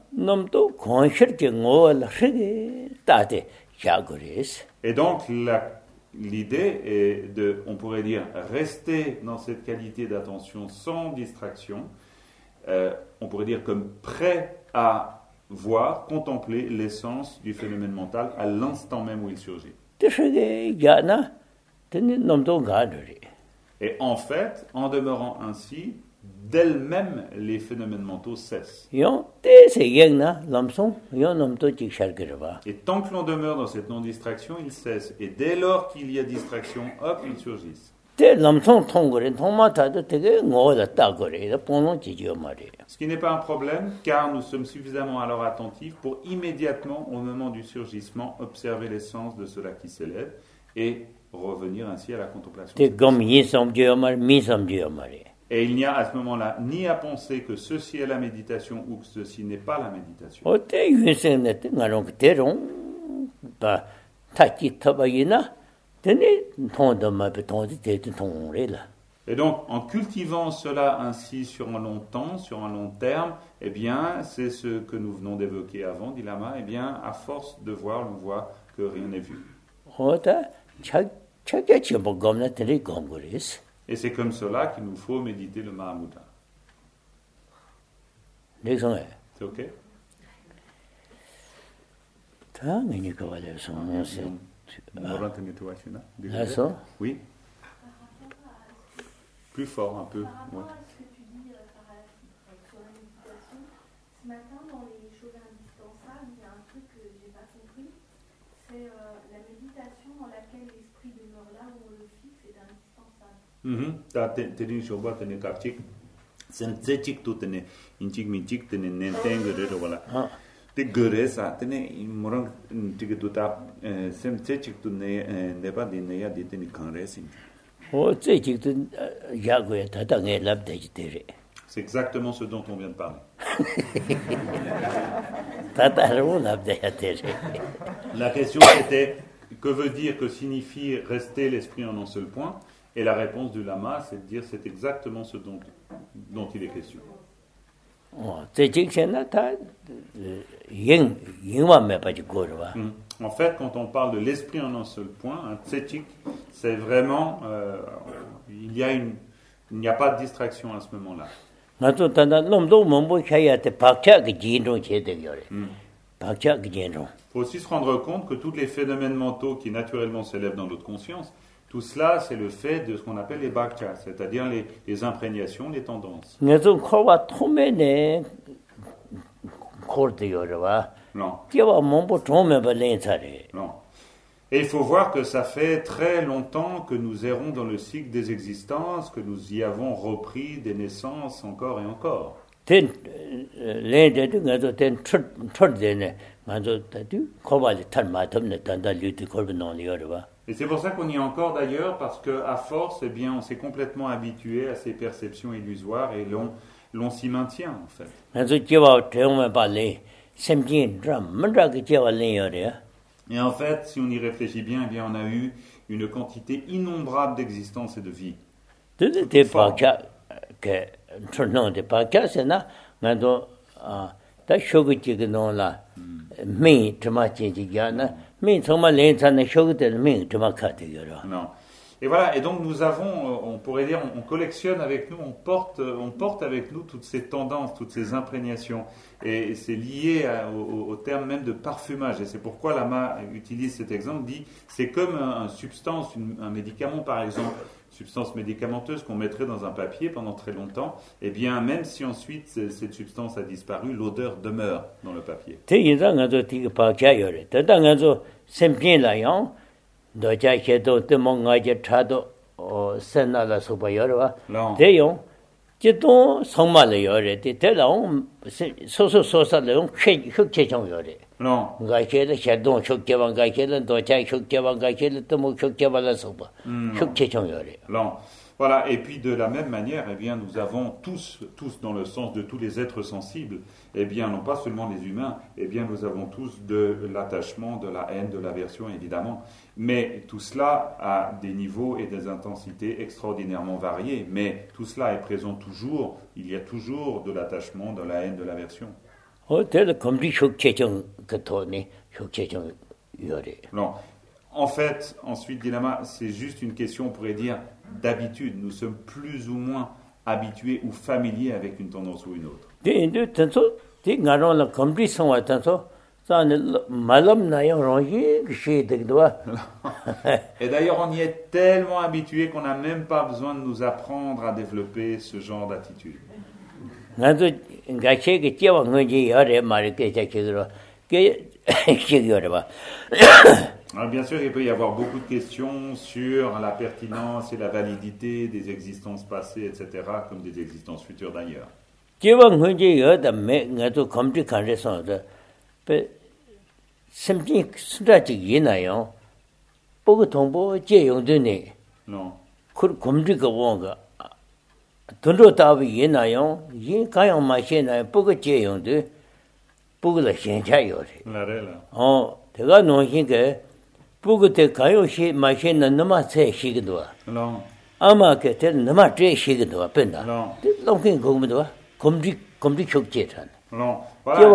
donc, l'idée est de, on pourrait dire, rester dans cette qualité d'attention sans distraction, on pourrait dire comme prêt à voir, contempler l'essence du phénomène mental à l'instant même où il surgit. Et en fait, en demeurant ainsi, d'elle-même, les phénomènes mentaux cessent. Et tant que l'on demeure dans cette non-distraction, ils cessent. Et dès lors qu'il y a distraction, hop, ils surgissent. Ce qui n'est pas un problème, car nous sommes suffisamment alors attentifs pour immédiatement, au moment du surgissement, observer l'essence de cela qui s'élève et revenir ainsi à la contemplation. Et il n'y a à ce moment-là ni à penser que ceci est la méditation ou que ceci n'est pas la méditation. Et donc, en cultivant cela ainsi sur un long temps, sur un long terme, eh bien, c'est ce que nous venons d'évoquer avant, dit Lama, eh bien, à force de voir, on voit que rien n'est vu. Et c'est comme cela qu'il nous faut méditer le Mahamudra. C'est OK? Oui. Plus fort un peu. Par rapport à ce que tu dis sur la méditation, ce matin dans les choses indispensables, il y a un truc que j'ai pas compris, c'est la méditation dans laquelle l'esprit demeure là où on le fixe est indispensable. C'est exactement ce dont on vient de parler. La question était, que veut dire, que signifie rester l'esprit en un seul point? Et la réponse du lama, c'est de dire, c'est exactement ce dont il est question. En fait, quand on parle de l'esprit en un seul point, un tsetik, c'est vraiment, il n'y a pas de distraction à ce moment-là. Il faut aussi se rendre compte que tous les phénomènes mentaux qui naturellement s'élèvent dans notre conscience, tout cela, c'est le fait de ce qu'on appelle les bhakya, c'est-à-dire les imprégnations, les tendances. Non. Non. Et il faut voir que ça fait très longtemps que nous errons dans le cycle des existences, que nous y avons repris des naissances encore et encore. Et c'est pour ça qu'on y est encore d'ailleurs, parce qu'à force, eh bien, on s'est complètement habitué à ces perceptions illusoires et l'on s'y maintient en fait. Et en fait, si on y réfléchit bien, eh bien, on a eu une quantité innombrable d'existence et de vie. Non. Et voilà, et donc nous avons, on pourrait dire, on collectionne avec nous, on porte avec nous toutes ces tendances, toutes ces imprégnations. Et c'est lié au terme même de parfumage. Et c'est pourquoi Lama utilise cet exemple, dit, c'est comme une substance, un médicament par exemple, substance médicamenteuse qu'on mettrait dans un papier pendant très longtemps, eh bien même si ensuite cette substance a disparu, l'odeur demeure dans le papier. Non. Non. Voilà, et puis de la même manière, eh bien, nous avons tous dans le sens de tous les êtres sensibles, eh bien, non pas seulement les humains, eh bien, nous avons tous de l'attachement, de la haine, de l'aversion, évidemment, mais tout cela a des niveaux et des intensités extraordinairement variés, mais tout cela est présent toujours, il y a toujours de l'attachement, de la haine, de l'aversion. Non. En fait, ensuite, Dilama, c'est juste une question, on pourrait dire, d'habitude. Nous sommes plus ou moins habitués ou familiers avec une tendance ou une autre. Et d'ailleurs, on y est tellement habitué qu'on n'a même pas besoin de nous apprendre à développer ce genre d'attitude. Alors, bien sûr, il peut y avoir beaucoup de questions sur la pertinence et la validité des existences passées, etc., comme des existences futures d'ailleurs. 기본 현재 여담에 나도 검증하래서 그 심지 수다지 이나요. 보고 통보 제용되네. Non. 그 검증가 원가 돈도 답이 이나요. 이 가용 마시나요. 보고 제용돼. 보고를 현자요래. Là. 내가 놓으니까 보고 때 가요시 마시는 너무 세시기도. Non. 아마 그때 너무 제시기도 뺀다. Non. 너무 고민도 검증 촉제잖아. Non. Voilà.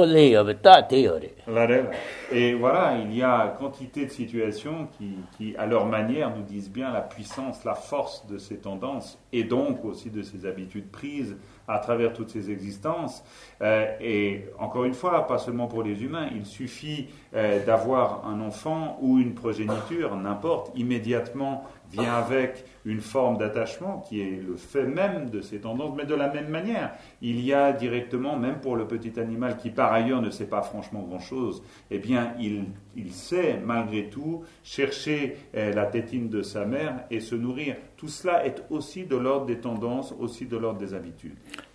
Et voilà, il y a quantité de situations qui, à leur manière, nous disent bien la puissance, la force de ces tendances et donc aussi de ces habitudes prises à travers toutes ces existences. Et encore une fois, pas seulement pour les humains, il suffit d'avoir un enfant ou une progéniture, n'importe, immédiatement vient avec une forme d'attachement qui est le fait même de ces tendances, mais de la même manière, il y a directement, même pour le petit animal qui par ailleurs ne sait pas franchement grand-chose, eh bien il sait malgré tout chercher la tétine de sa mère et se nourrir. Tout cela est aussi de l'ordre des tendances, aussi de l'ordre des habitudes.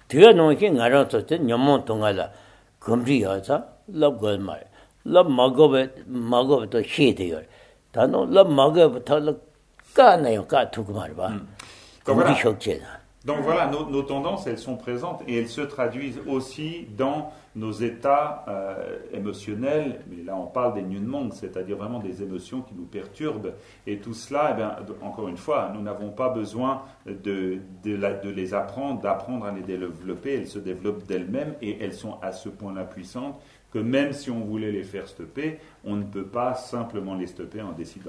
Donc voilà, nos tendances, elles sont présentes et elles se traduisent aussi dans nos états émotionnels. Mais là, on parle des nyunmong, c'est-à-dire vraiment des émotions qui nous perturbent. Et tout cela, eh bien, encore une fois, nous n'avons pas besoin de les d'apprendre à les développer. Elles se développent d'elles-mêmes et elles sont à ce point-là puissantes que même si on voulait les faire stopper, on ne peut pas simplement les stopper en décidant.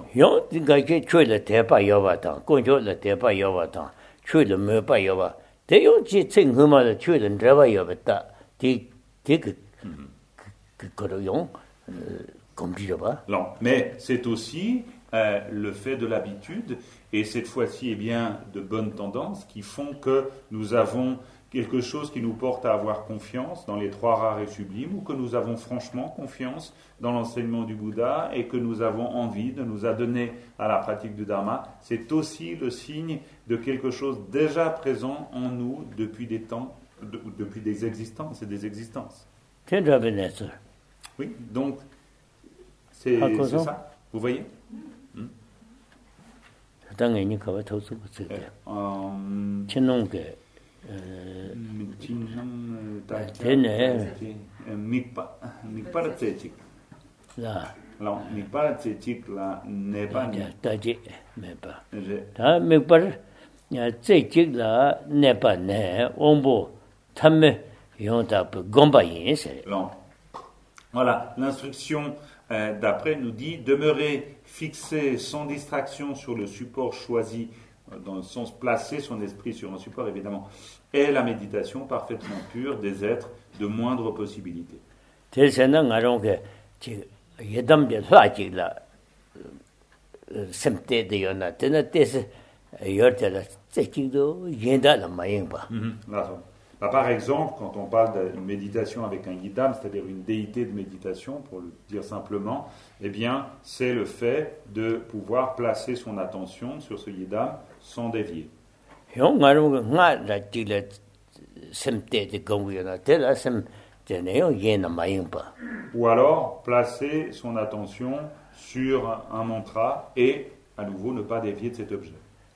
Non, mais c'est aussi le fait de l'habitude et cette fois-ci, eh bien, de bonnes tendances qui font que nous avons quelque chose qui nous porte à avoir confiance dans les trois rares et sublimes, ou que nous avons franchement confiance dans l'enseignement du Bouddha et que nous avons envie de nous adonner à la pratique du Dharma, c'est aussi le signe de quelque chose déjà présent en nous depuis des temps, depuis des existences et des existences. Oui, donc c'est ça, vous voyez? Voilà, l'instruction d'après nous dit demeurer fixé sans distraction sur le support choisi, dans le sens placer son esprit sur un support évidemment, est la méditation parfaitement pure des êtres de moindre possibilité. Par exemple, quand on parle d'une méditation avec un yidam, c'est-à-dire une déité de méditation, pour le dire simplement, eh bien, c'est le fait de pouvoir placer son attention sur ce yidam sans dévier. Ou alors, placer son attention sur un mantra et, à nouveau, ne pas dévier de cet objet.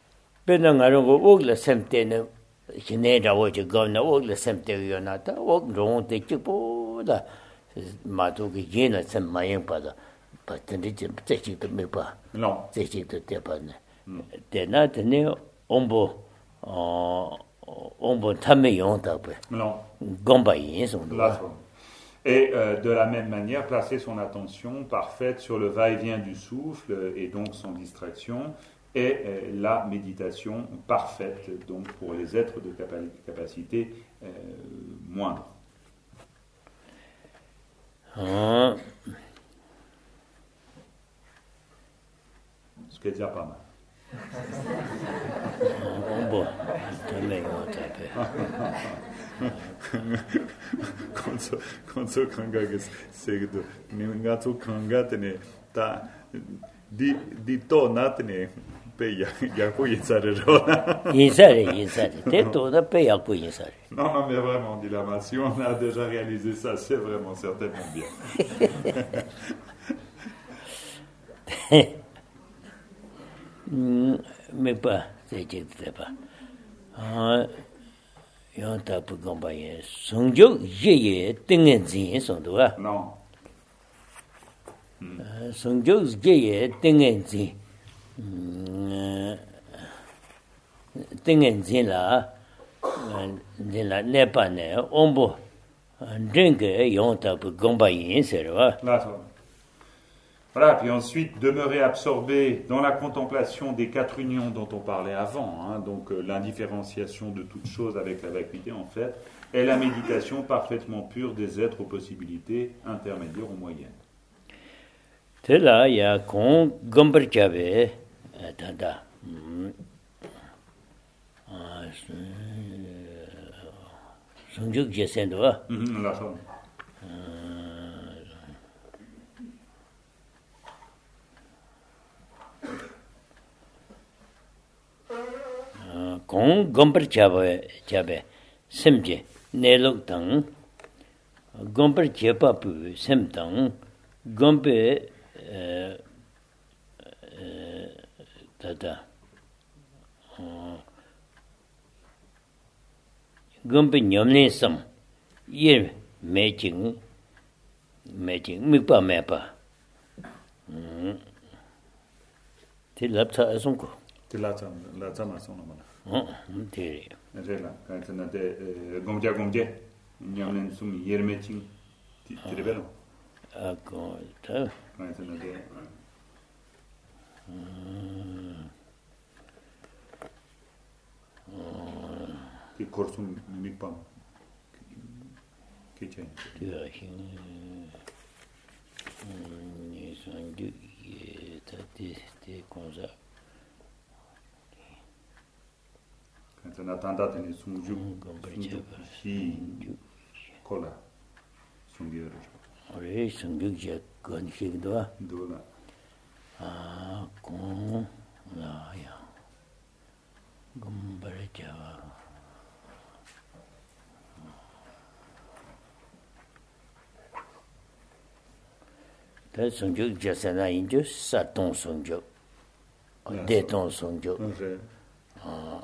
Et de la même manière, placer son attention parfaite sur le va-et-vient du souffle et donc sans distraction est la méditation parfaite donc pour les êtres de capacité moindre. Ce qui est déjà pas mal. Ombo, tamé yotape. Konso kanga segdo. Ningatsu kanga tene ta di to natne pe yaku yinsare rona. Yinsare. Te to da pe yaku yinsare. Non, mais vraiment, Dilama, si on a déjà réalisé ça, c'est vraiment certainement bien. Mais pas, c'est pas. Yon tapu gomba ye, songjo ye tingen zin son doa. Non. Songjo ye tingen zin. Tingen zin la nepa ne ombo. Drink yon tapu gomba yin serva. Voilà, puis ensuite, demeurer absorbé dans la contemplation des 4 unions dont on parlait avant, hein, donc l'indifférenciation de toute chose avec la vacuité, en fait, est la méditation parfaitement pure des êtres aux possibilités intermédiaires ou moyennes. C'est là, il y a qu'on gomberchabe, tanda. Sonjuk jesendo. La somme. Kong gomper chabe semje nelok tang gomper chepa pu sem tang gompe tata gompe nyomne sam yer meching mikpa mepa ti lapsa asonko ti lapsa masono mana Tiri. Rela, quand on a des gomja, nyamlen sumi yermeching, tiribelo. Quand on a des qui corsum mikpam. Qui tient. Tu as ni sangu t'es comme ça. Quand on attend d'atteindre son jour, si cola, son gueule. Oui, son gueule, j'ai connu doigt. Dola. Ah, con, là, ya. Gombarechava. T'as son gueule, j'ai ça là, indio, ça ton son gueule. Déton son gueule. Ah.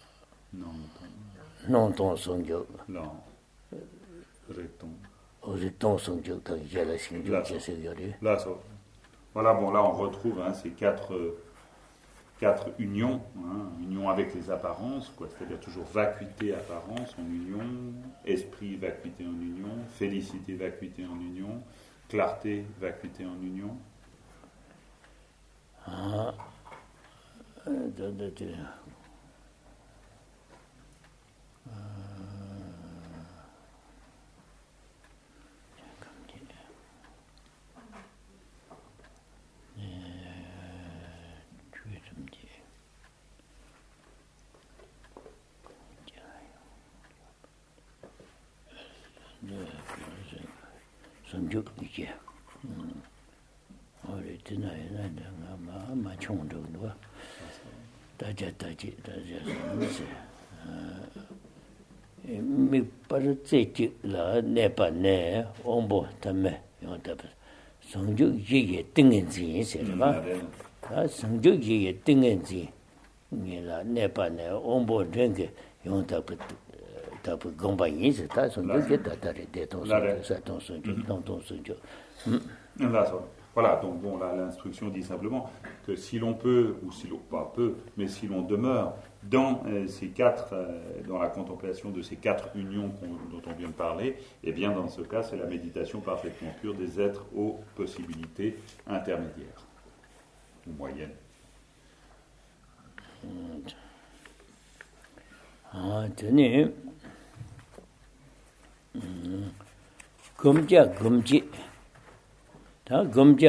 Non, ton songyo. Non. Reton. Reton songyo, quand il y a la singyo, là, voilà, bon, là, on retrouve ces quatre unions. Union avec les apparences, quoi. C'est-à-dire toujours vacuité, apparence en union, esprit, vacuité en union, félicité, vacuité en union, clarté, vacuité en union. Ah. Sonjuk 이게 어리 드나이나 내가 마 총정도 다자다지 mi paru tse la ne pa ne ombo tame yon ta songju ye tingen zi se ba ta songju ye tingen zi ni la ne pa ne ombo drenge yon ta gomba yin se ta songju ye ta de ton songju. Voilà, donc bon, là, l'instruction dit simplement que si l'on peut, ou si l'on pas peut, mais si l'on demeure dans dans la contemplation de ces 4 unions dont on vient de parler, eh bien, dans ce cas, c'est la méditation parfaitement pure des êtres aux possibilités intermédiaires ou moyennes. tenez, gomji. 다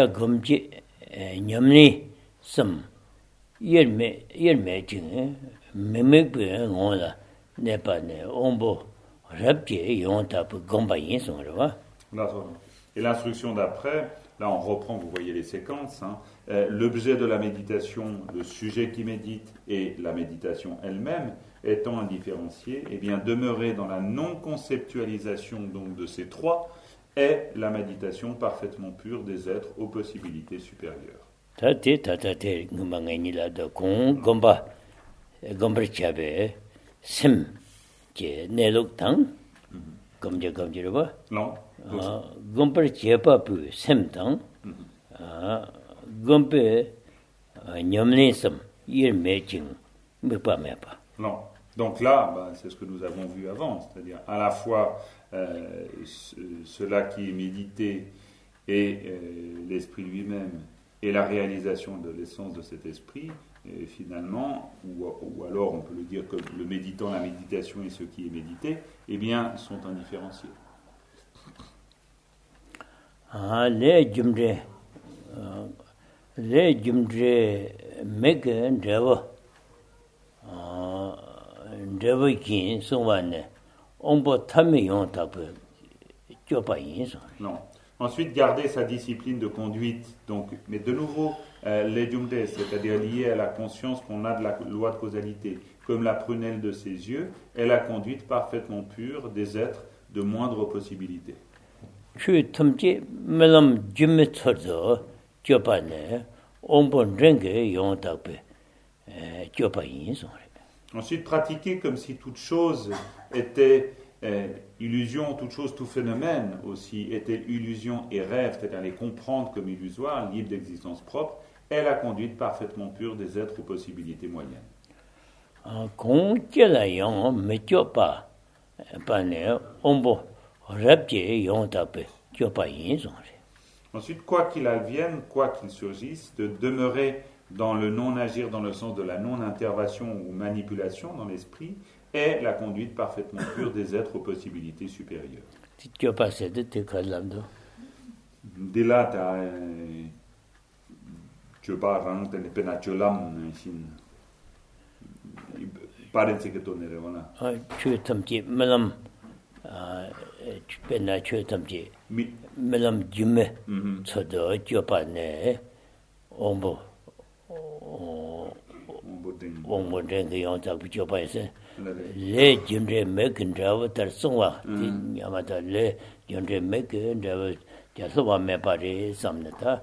검지 냠니 섬 열매 진 memekbe ngola n'est pas né ombo rapje yonta pour gomba yin son rewa. Et l'instruction d'après, là on reprend, vous voyez les séquences, hein, l'objet de la méditation, le sujet qui médite et la méditation elle-même étant indifférenciés, eh bien demeurer dans la non-conceptualisation donc de ces trois est la méditation parfaitement pure des êtres aux possibilités supérieures. Tate ngumangani la de gomba chabe sim ke nelok tang gomje rewa. Non. Gompa chepa pu sim tang gompe nyamne sam yir meching mepa. Non. Donc là, c'est ce que nous avons vu avant, c'est-à-dire à la fois cela qui est médité et l'esprit lui-même et la réalisation de l'essence de cet esprit, et finalement, ou alors on peut le dire que le méditant, la méditation et ce qui est médité, eh bien, sont indifférenciés. Le jumre megen Dewa kin songwane ombo tame yon tape chopa yin so. Non. Ensuite, garder sa discipline de conduite, donc, mais de nouveau, les jumde, c'est-à-dire lié à la conscience qu'on a de la loi de causalité, comme la prunelle de ses yeux, est la conduite parfaitement pure des êtres de moindre possibilité. Chu tamje melam jumme tsorzo chopa ne ombo renge yon tape chopa yin so. Ensuite, pratiquer comme si toute chose était illusion, toute chose, tout phénomène aussi était illusion et rêve, c'est-à-dire les comprendre comme illusoires, libres d'existence propre, est la conduite parfaitement pure des êtres aux possibilités moyennes. Ensuite, quoi qu'il advienne, quoi qu'il surgisse, de demeurer dans le non-agir dans le sens de la non-intervention ou manipulation dans l'esprit, est la conduite parfaitement pure des êtres aux possibilités supérieures. Dès là, tu vas rentrer dans penacholam parece que ton voilà. Tu tamti melam tu penacho tamti melam jume chodo jopane ombo ombo den yon tak jopa ese le jimre mekin draw tar songwa yamata le jimre mekin draw ya sowa me pare samnata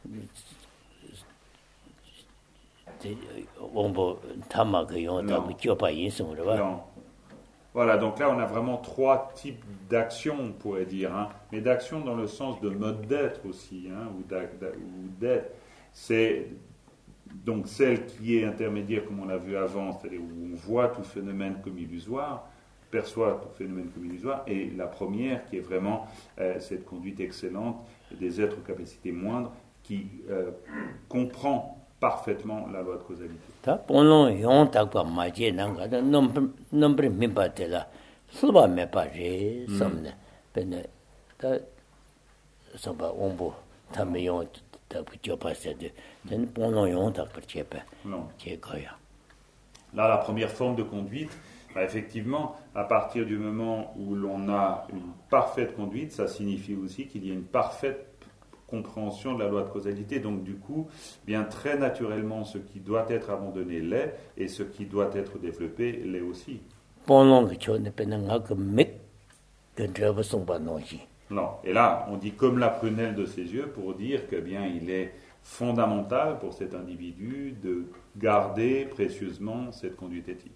ombo tama que yon tak jopa yin songwa. Voilà, donc là on a vraiment trois types d'actions, on pourrait dire, hein, mais d'actions dans le sens de mode d'être aussi, hein, ou d'être. C'est donc celle qui est intermédiaire, comme on l'a vu avant, c'est-à-dire où on voit tout phénomène comme illusoire, perçoit tout phénomène comme illusoire, et la première qui est vraiment cette conduite excellente des êtres aux capacités moindres qui comprend parfaitement la loi de causalité. Non. Là, la première forme de conduite, effectivement, à partir du moment où l'on a une parfaite conduite, ça signifie aussi qu'il y a une parfaite compréhension de la loi de causalité. Donc, du coup, bien très naturellement, ce qui doit être abandonné l'est, et ce qui doit être développé l'est aussi. Non. Et là, on dit comme la prunelle de ses yeux pour dire que bien il est fondamental pour cet individu de garder précieusement cette conduite éthique.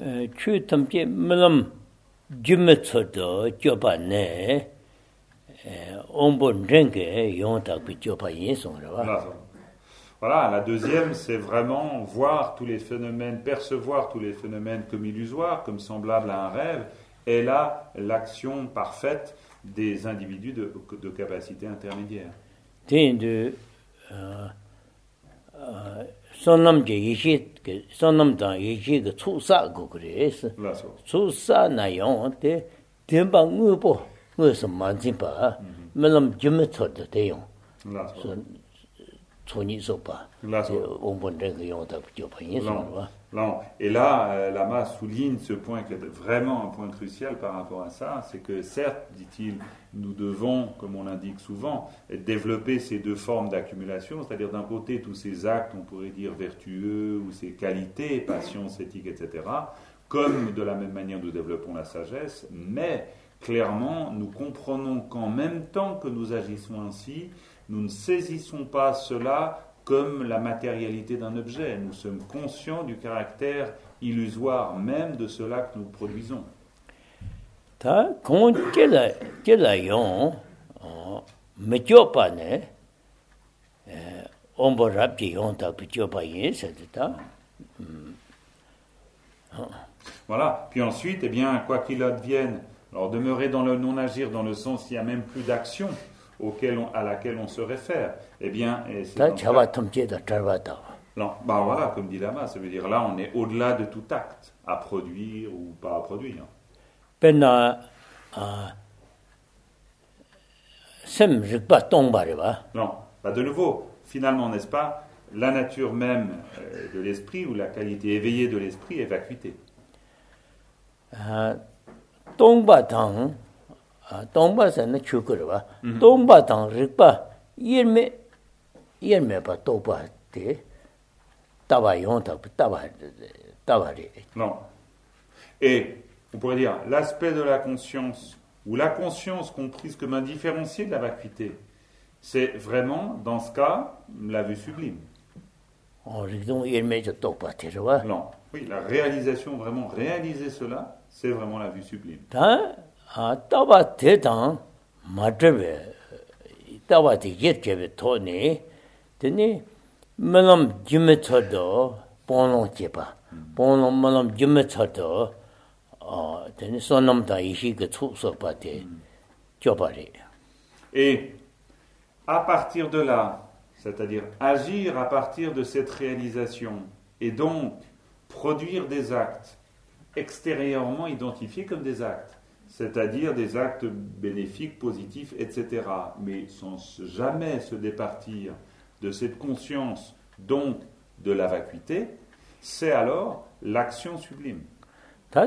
Voilà, la deuxième, c'est vraiment voir tous les phénomènes, percevoir tous les phénomènes comme illusoires, comme semblables à un rêve, et là, l'action parfaite des individus de capacité intermédiaire. Sonam je yishi sonam dan yishi ge tsusa go kres tsusa na yon te temba ngubo ngusam manjin ba melam jume chod de yon 손이 쏘파. Là, 온본데 용다 붙여봐요. non. Et là, Lama souligne ce point qui est vraiment un point crucial par rapport à ça, c'est que certes, dit-il, nous devons, comme on l'indique souvent, développer ces deux formes d'accumulation, c'est-à-dire d'un côté tous ces actes, on pourrait dire vertueux, ou ces qualités, patience, éthique, etc., comme de la même manière nous développons la sagesse, mais clairement, nous comprenons qu'en même temps que nous agissons ainsi, nous ne saisissons pas cela comme la matérialité d'un objet. Nous sommes conscients du caractère illusoire même de cela que nous produisons. 다 공kel라용 메교파네 omborapti honta pitiopaye c'est-à-dire. Voilà. Puis ensuite, eh bien, quoi qu'il advienne, alors demeurer dans le non-agir, dans le sens il n'y a même plus d'action à laquelle on se réfère, eh bien, c'est non, bah voilà, comme dit Lama, ça veut dire là, on est au-delà de tout acte, à produire ou pas à produire. Non, bah de nouveau, finalement, n'est-ce pas, la nature même de l'esprit ou la qualité éveillée de l'esprit est vacuité. 동바서는 추거와 동바당 릭바 일메바 도바데 따바용다 따바리. Non. Et on pourrait dire l'aspect de la conscience ou la conscience comprise comme indifférenciée de la vacuité, c'est vraiment dans ce cas la vue sublime. Non. Oui, la réalisation, vraiment réaliser cela, c'est vraiment la vue sublime. 따바 대당 맞르베 따바디 예제베 토니 되니 말람 김에서도 본론제바 본론 말람 김에서도 되니 손놈다 이시가 추서바데 줘버리. Et à partir de là, c'est-à-dire agir à partir de cette réalisation et donc produire des actes extérieurement identifiés comme des actes, c'est-à-dire des actes bénéfiques, positifs, etc., mais sans jamais se départir de cette conscience, donc de la vacuité, c'est alors l'action sublime. Non.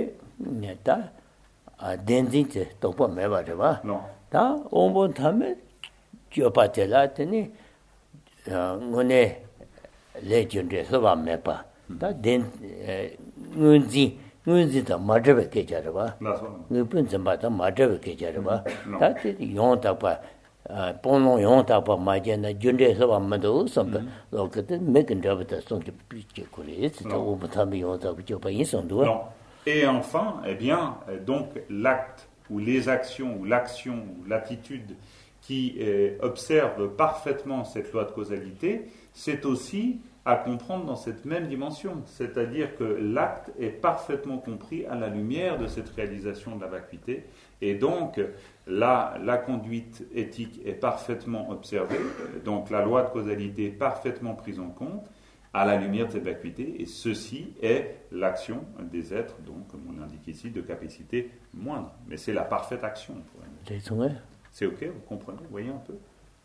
응지다 맞아베 계자르바 응분좀마다 맞아베 계자르바 다티 용다바 본론 용다바 마제나 준데서 와마도 섬다 그때 메근다부터 손게 비치고리 또 오부타미 용다부 줘봐 인성도. Et enfin, eh bien, donc l'acte ou les actions ou l'action ou l'attitude qui observe parfaitement cette loi de causalité, c'est aussi à comprendre dans cette même dimension, c'est-à-dire que l'acte est parfaitement compris à la lumière de cette réalisation de la vacuité, et donc la conduite éthique est parfaitement observée, donc la loi de causalité est parfaitement prise en compte à la lumière de cette vacuité, et ceci est l'action des êtres, donc comme on l'indique ici, de capacité moindre, mais c'est la parfaite action. C'est ok, vous comprenez, vous voyez un peu?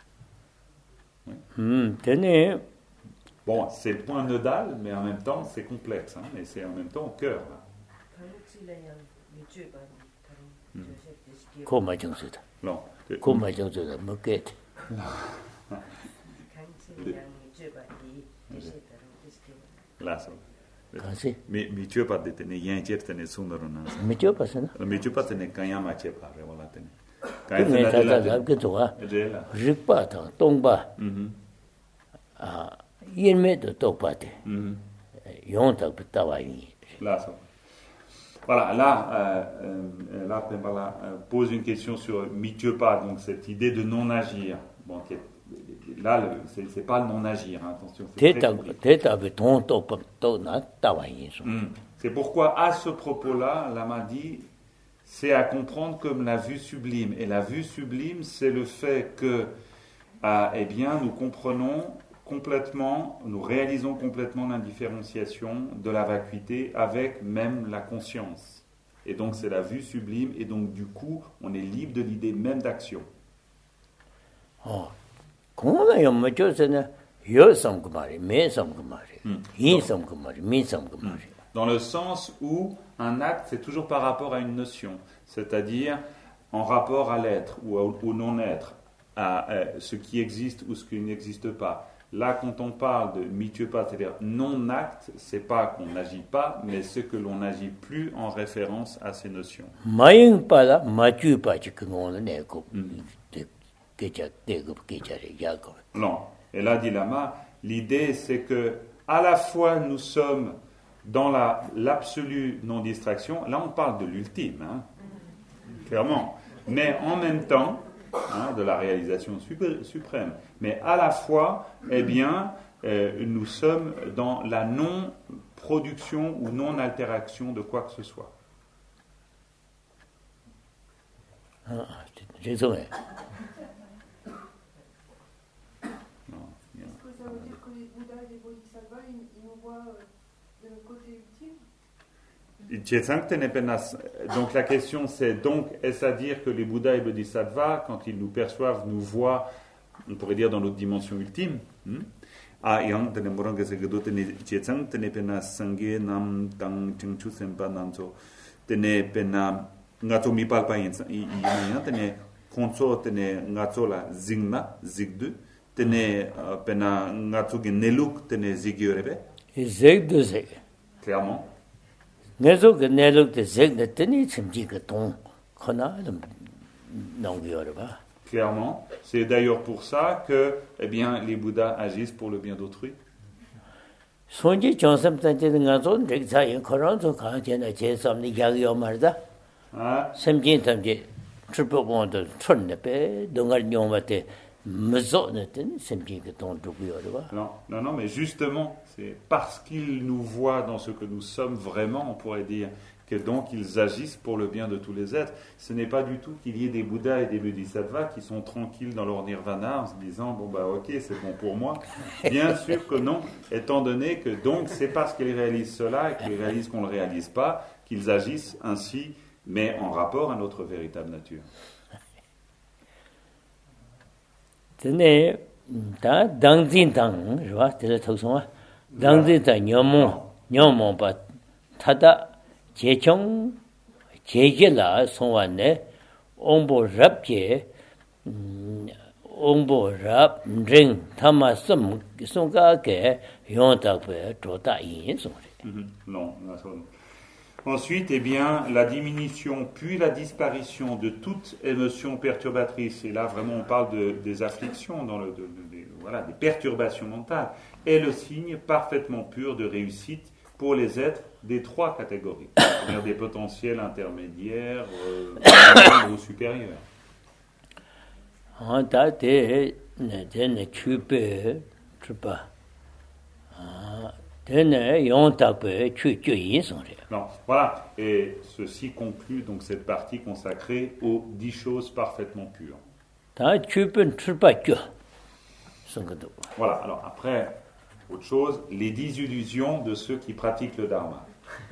Oui. Bon, c'est le point nodal, mais en même temps, c'est complexe, hein, mais c'est en même temps au cœur. Non. Là, ça. Mais tu n'as pas de tenir, il y a un tiers de sonderona. Mais tu pas ça. Mais tu pas tenir quand il y a un match par voilà tenir. Voilà, là Pembala pose une question sur mityopa, donc cette idée de non-agir. Bon, là, c'est pas le non-agir, hein, attention. C'est pourquoi, à ce propos-là, Lama dit, c'est à comprendre comme la vue sublime. Et la vue sublime, c'est le fait que, eh bien, nous comprenons complètement, nous réalisons complètement l'indifférenciation de la vacuité avec même la conscience. Et donc c'est la vue sublime, et donc du coup, on est libre de l'idée même d'action. Dans le sens où un acte, c'est toujours par rapport à une notion, c'est-à-dire en rapport à l'être ou au non-être, à ce qui existe ou ce qui n'existe pas. Là, quand on parle de mityepa, c'est-à-dire non-acte, c'est pas qu'on n'agit pas, mais c'est que l'on n'agit plus en référence à ces notions. Non. Et là, dit Lama, l'idée c'est que à la fois nous sommes dans l'absolue non-distraction, là on parle de l'ultime, hein, clairement, mais en même temps, de la réalisation suprême, mais à la fois, eh bien, nous sommes dans la non-production ou non-altération de quoi que ce soit. Désolé. Est-ce que ça veut dire que les Bouddhas et les Bodhisattvas, ils nous voient de notre côté ultime? Donc la question c'est, donc, est-ce à dire que les Bouddhas et Bodhisattvas, quand ils nous perçoivent, nous voient, on pourrait dire, dans notre dimension ultime? Clairement. Clairement, c'est d'ailleurs pour ça que, eh bien, les Bouddhas agissent pour le bien d'autrui. Non, mais justement, c'est parce qu'ils nous voient dans ce que nous sommes vraiment, on pourrait dire, que donc ils agissent pour le bien de tous les êtres. Ce n'est pas du tout qu'il y ait des Bouddhas et des Bodhisattvas qui sont tranquilles dans leur nirvana en se disant, bon bah ok, c'est bon pour moi. Bien sûr que non, étant donné que donc c'est parce qu'ils réalisent cela et qu'ils réalisent qu'on ne le réalise pas, qu'ils agissent ainsi, mais en rapport à notre véritable nature. Tenez, dangzintang, je vois, c'est le toxon. Dangzintang, nyomon, pas tada, jechong, jejela, sonwane, ombo rapje, ombo rap, ring, tama songa, yontakwe, trota yin, Non, ensuite, eh bien, la diminution puis la disparition de toute émotion perturbatrice, et là vraiment on parle des afflictions, des perturbations mentales, est le signe parfaitement pur de réussite pour les êtres des trois catégories, c'est-à-dire des potentiels intermédiaires ou supérieurs. Non, voilà, et ceci conclut donc cette partie consacrée aux 10 choses parfaitement pures. Voilà, alors après, autre chose, les 10 illusions de ceux qui pratiquent le Dharma.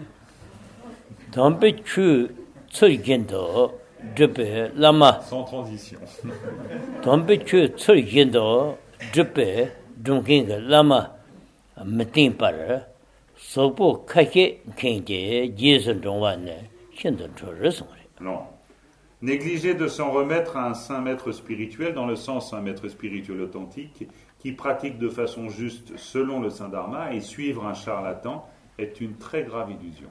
Sans transition. Non. Négliger de s'en remettre à un saint maître spirituel, dans le sens un maître spirituel authentique, qui pratique de façon juste selon le saint Dharma, et suivre un charlatan est une très grave illusion.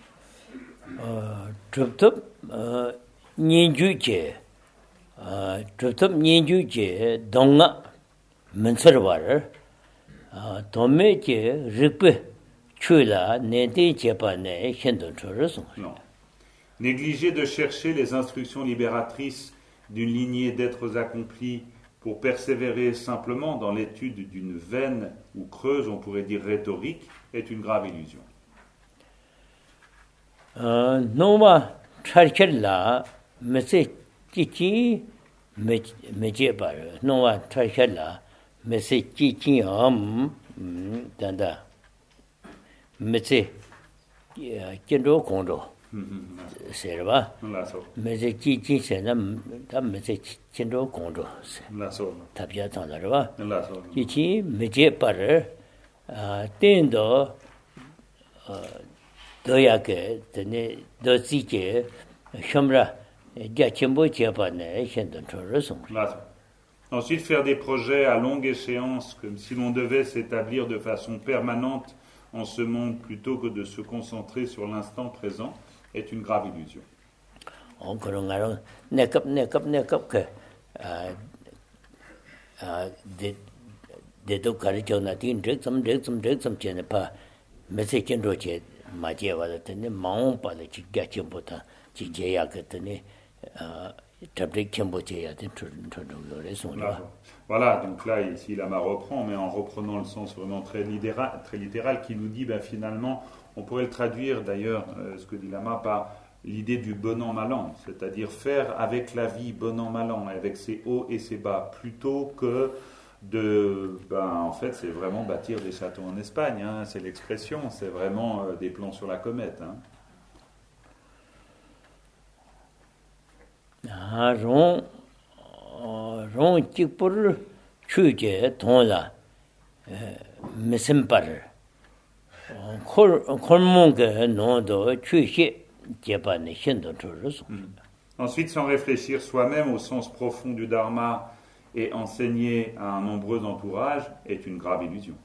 Non. Négliger de chercher les instructions libératrices d'une lignée d'êtres accomplis pour persévérer simplement dans l'étude d'une vaine ou creuse, on pourrait dire rhétorique, est une grave illusion. c'est là mais c'est qui c'est là mais c'est chinro kongro la so tabia tan là qui mais j'ai par tendo doya que tenait dosi que chamra ja chimbo chepa ne shendon chorosong. Ensuite, faire des projets à longue échéance, comme si l'on devait s'établir de façon permanente en ce monde plutôt que de se concentrer sur l'instant présent, est une grave illusion. Voilà, donc là, ici, Lama reprend, mais en reprenant le sens vraiment très littéral qui nous dit, finalement, on pourrait le traduire d'ailleurs, ce que dit Lama, par l'idée du bon an, mal an, c'est-à-dire faire avec la vie bon an, mal an, avec ses hauts et ses bas, plutôt que de... en fait, c'est vraiment bâtir des châteaux en Espagne, hein, c'est l'expression, c'est vraiment des plans sur la comète. Hein. rong chikpur chuje tongla mesimpar kormonge nondo chuje jepa ne shendo churus. Ensuite, sans réfléchir soi-même au sens profond du dharma et enseigner à un nombreux entourage est une grave illusion.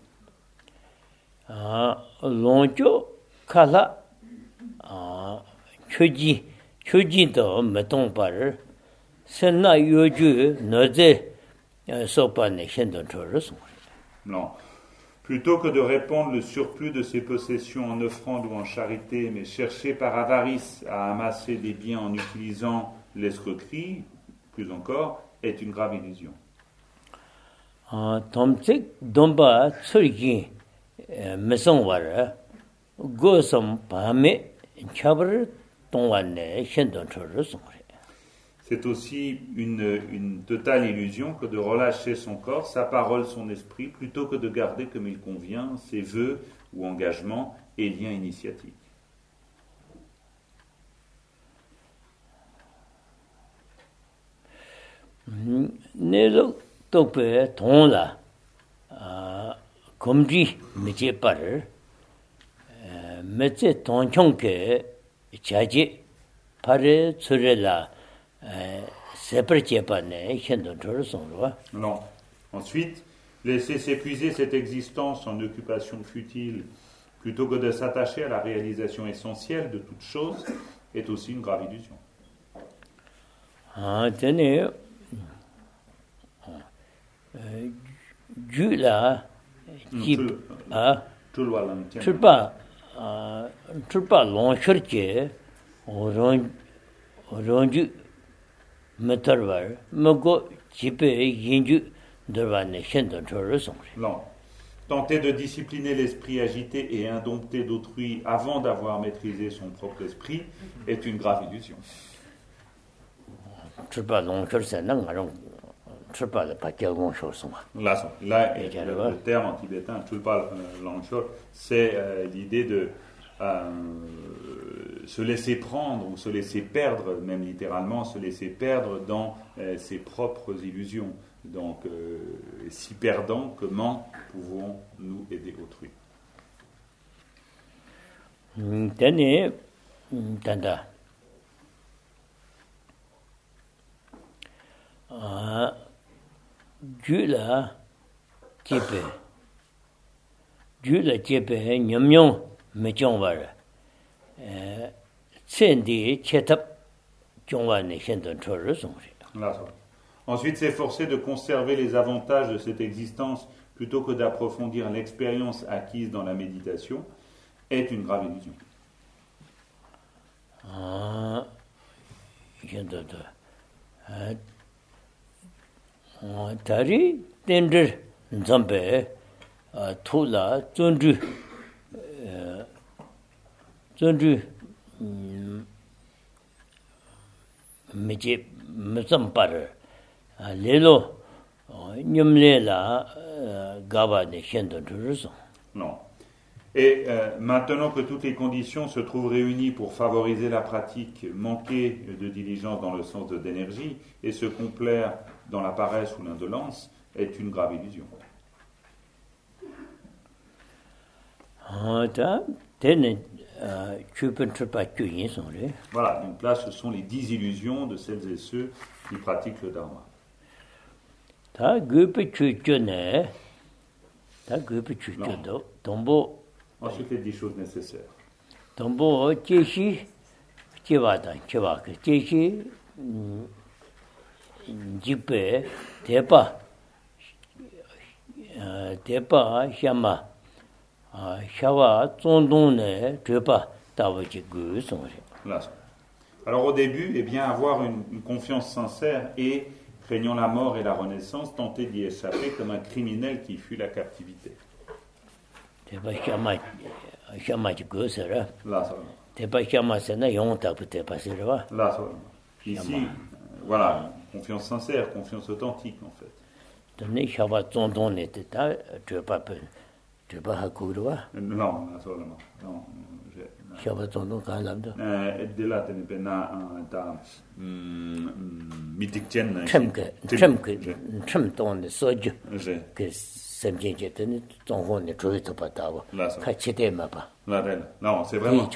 Longjo kala chuji do metong par senna yoju noze sopa ne shendo churus. Non. Plutôt que de répandre le surplus de ses possessions en offrande ou en charité, mais chercher par avarice à amasser des biens en utilisant l'escroquerie, plus encore, est une grave illusion. Tomtsik domba tsurgi mesongwara gosam pame chabar tongwane shendon churus. C'est aussi une totale illusion que de relâcher son corps, sa parole, son esprit, plutôt que de garder comme il convient ses vœux ou engagements et liens initiatiques. Nelo tope tongla komji meche par meche tongchongke chaji pare tsurela. Non. Ensuite, laisser s'épuiser cette existence en occupation futile plutôt que de s'attacher à la réalisation essentielle de toute chose est aussi une grave illusion. Non. Tenter de discipliner l'esprit agité et indompté d'autrui avant d'avoir maîtrisé son propre esprit est une grave illusion. Là, le terme en tibétain, Chulpa Longshor, c'est l'idée de se laisser prendre ou se laisser perdre, même littéralement, se laisser perdre dans ses propres illusions. Donc, si perdant, comment pouvons-nous aider autrui? Tanda. Jula Jepe, Nyamyon, Mechonwara. Tsendi, Chetap, Chongwane, Shendon Chorus. Ensuite, s'efforcer de conserver les avantages de cette existence plutôt que d'approfondir l'expérience acquise dans la méditation est une grave illusion. Tari, Tender, Zambe, Tula, Zundu, Meje, Mezampar, Lelo, Nyumlela, Gaba de Shendon. Non. Et maintenant que toutes les conditions se trouvent réunies pour favoriser la pratique, manquer de diligence dans le sens d'énergie et se complaire dans la paresse ou l'indolence est une grave illusion. Voilà, donc là ce sont les 10 illusions de celles et ceux qui pratiquent le Dharma. Ensuite les 10 choses nécessaires. Alors au début, eh bien, avoir une confiance sincère et, craignant la mort et la renaissance, tenter d'y échapper comme un criminel qui fuit la captivité. Là, ici, voilà, confiance sincère, confiance authentique en fait. Non, assolutamente. Non. Della tenepena ta mitikchen que semjin ton ne troito patavo kachite mapa non, c'est vraiment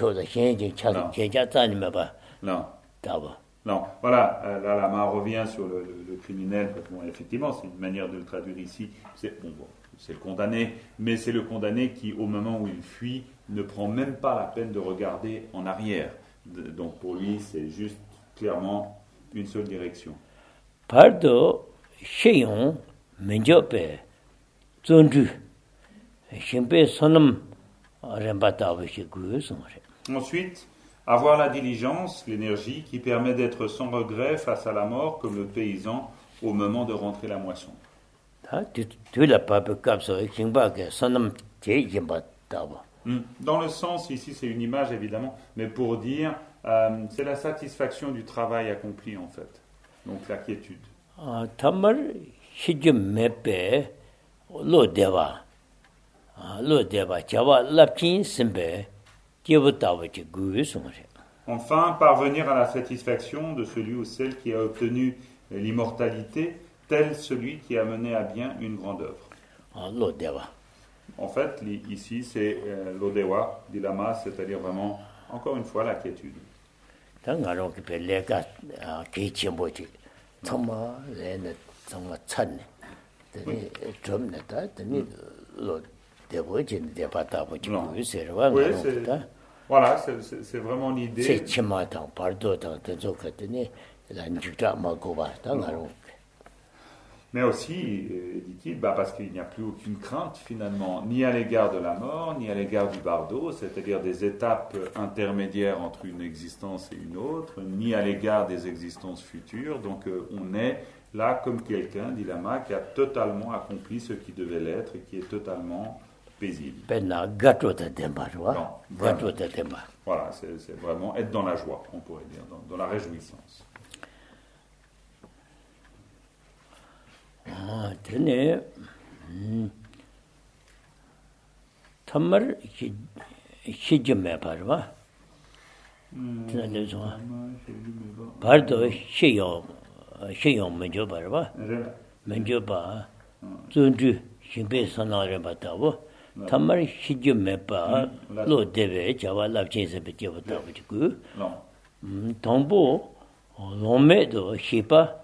non, voilà, là, Lama revient sur le criminel, parce que, bon, effectivement, c'est une manière de le traduire ici, c'est le condamné, mais c'est le condamné qui, au moment où il fuit, ne prend même pas la peine de regarder en arrière. Donc pour lui, c'est juste, clairement, une seule direction. Pardo, Cheyon, Menjope, Zonju, Shimpe Sonam, Rembatav, Ensuite, avoir la diligence, l'énergie qui permet d'être sans regret face à la mort, comme le paysan au moment de rentrer la moisson. Dans le sens, ici c'est une image évidemment, mais pour dire, c'est la satisfaction du travail accompli en fait, donc la quiétude. Enfin, parvenir à la satisfaction de celui ou celle qui a obtenu l'immortalité, tel celui qui a mené à bien une grande œuvre. En fait, ici, c'est l'odewa, dit Lama, c'est-à-dire vraiment, encore une fois, la quiétude. Voilà, c'est vraiment l'idée. Mais aussi, dit-il, parce qu'il n'y a plus aucune crainte finalement, ni à l'égard de la mort, ni à l'égard du bardo, c'est-à-dire des étapes intermédiaires entre une existence et une autre, ni à l'égard des existences futures. Donc on est là comme quelqu'un, dit Lama, qui a totalement accompli ce qui devait l'être et qui est totalement paisible. Voilà, c'est vraiment être dans la joie, on pourrait dire, dans la réjouissance. Tamar Shijime Parva. Pardo Sheyom Menjo Parva. Menjo Ba Zunju Shimbe Sanare Batavo. Tamar Shijime Pa Lo Deve Java Lapchin Sebetio Taviku. Tombo Lomedo Shipa.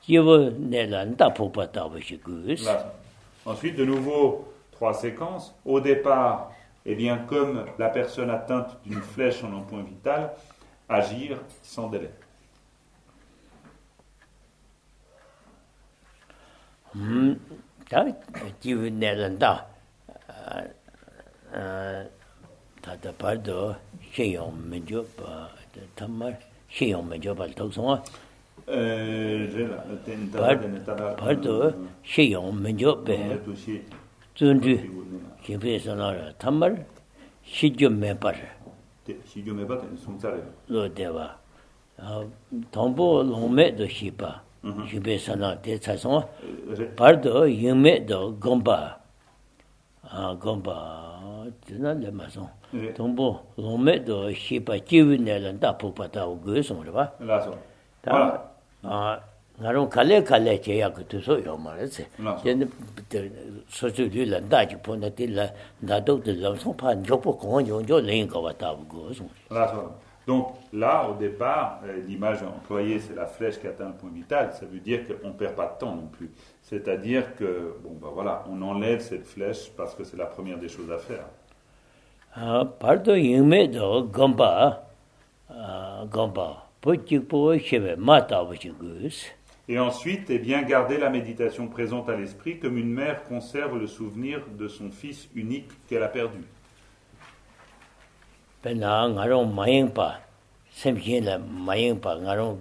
Ensuite, de nouveau, 3 séquences. Au départ, eh bien, comme la personne atteinte d'une flèche en emploi vital, agir sans délai. Pardo Sheyon Menjope Zunju Kimpe Sanara Tamar Shijumepar Lo Deva Tombo Lome do Shipa Kimpe Sanara De Sason Pardo Yume do Gomba 진짜 내 마송. 동보 로메도 시바 기운내는 다 복받다고 그래서 봐. Là, voilà. 나로 갈래 제야 그도서 요 말이지. 얘는 소주를 다지 보내들 나도 들어서 jopo 공연jo 랭거 왔다고 그래서. Donc là, au départ, l'image employée, c'est la flèche qui atteint le point vital. Ça veut dire qu'on ne perd pas de temps non plus. C'est-à-dire que, voilà, on enlève cette flèche parce que c'est la première des choses à faire. pardo yingmedo gomba pochikpo chebe matabuchigus. Et ensuite, bien garder la méditation présente à l'esprit comme une mère conserve le souvenir de son fils unique qu'elle a perdu. Pena ngaro mayingpa semjinla mayingpa ngaro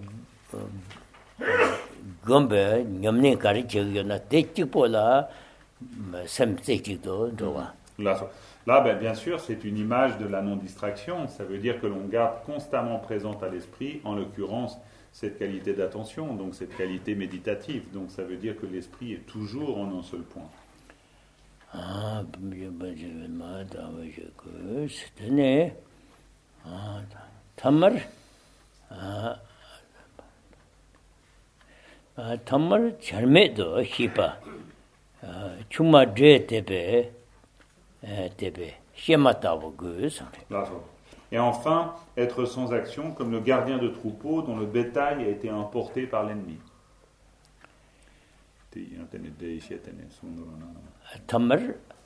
gombe nyamne kari chegyona techikpola semtechikdo dowa. Là, bien sûr, c'est une image de la non-distraction. Ça veut dire que l'on garde constamment présente à l'esprit, en l'occurrence, cette qualité d'attention, donc cette qualité méditative. Donc ça veut dire que l'esprit est toujours en un seul point. Tamar charmedo hipa chuma dre tebe shematabu gus. Et enfin, être sans action comme le gardien de troupeau dont le bétail a été emporté par l'ennemi. Tamar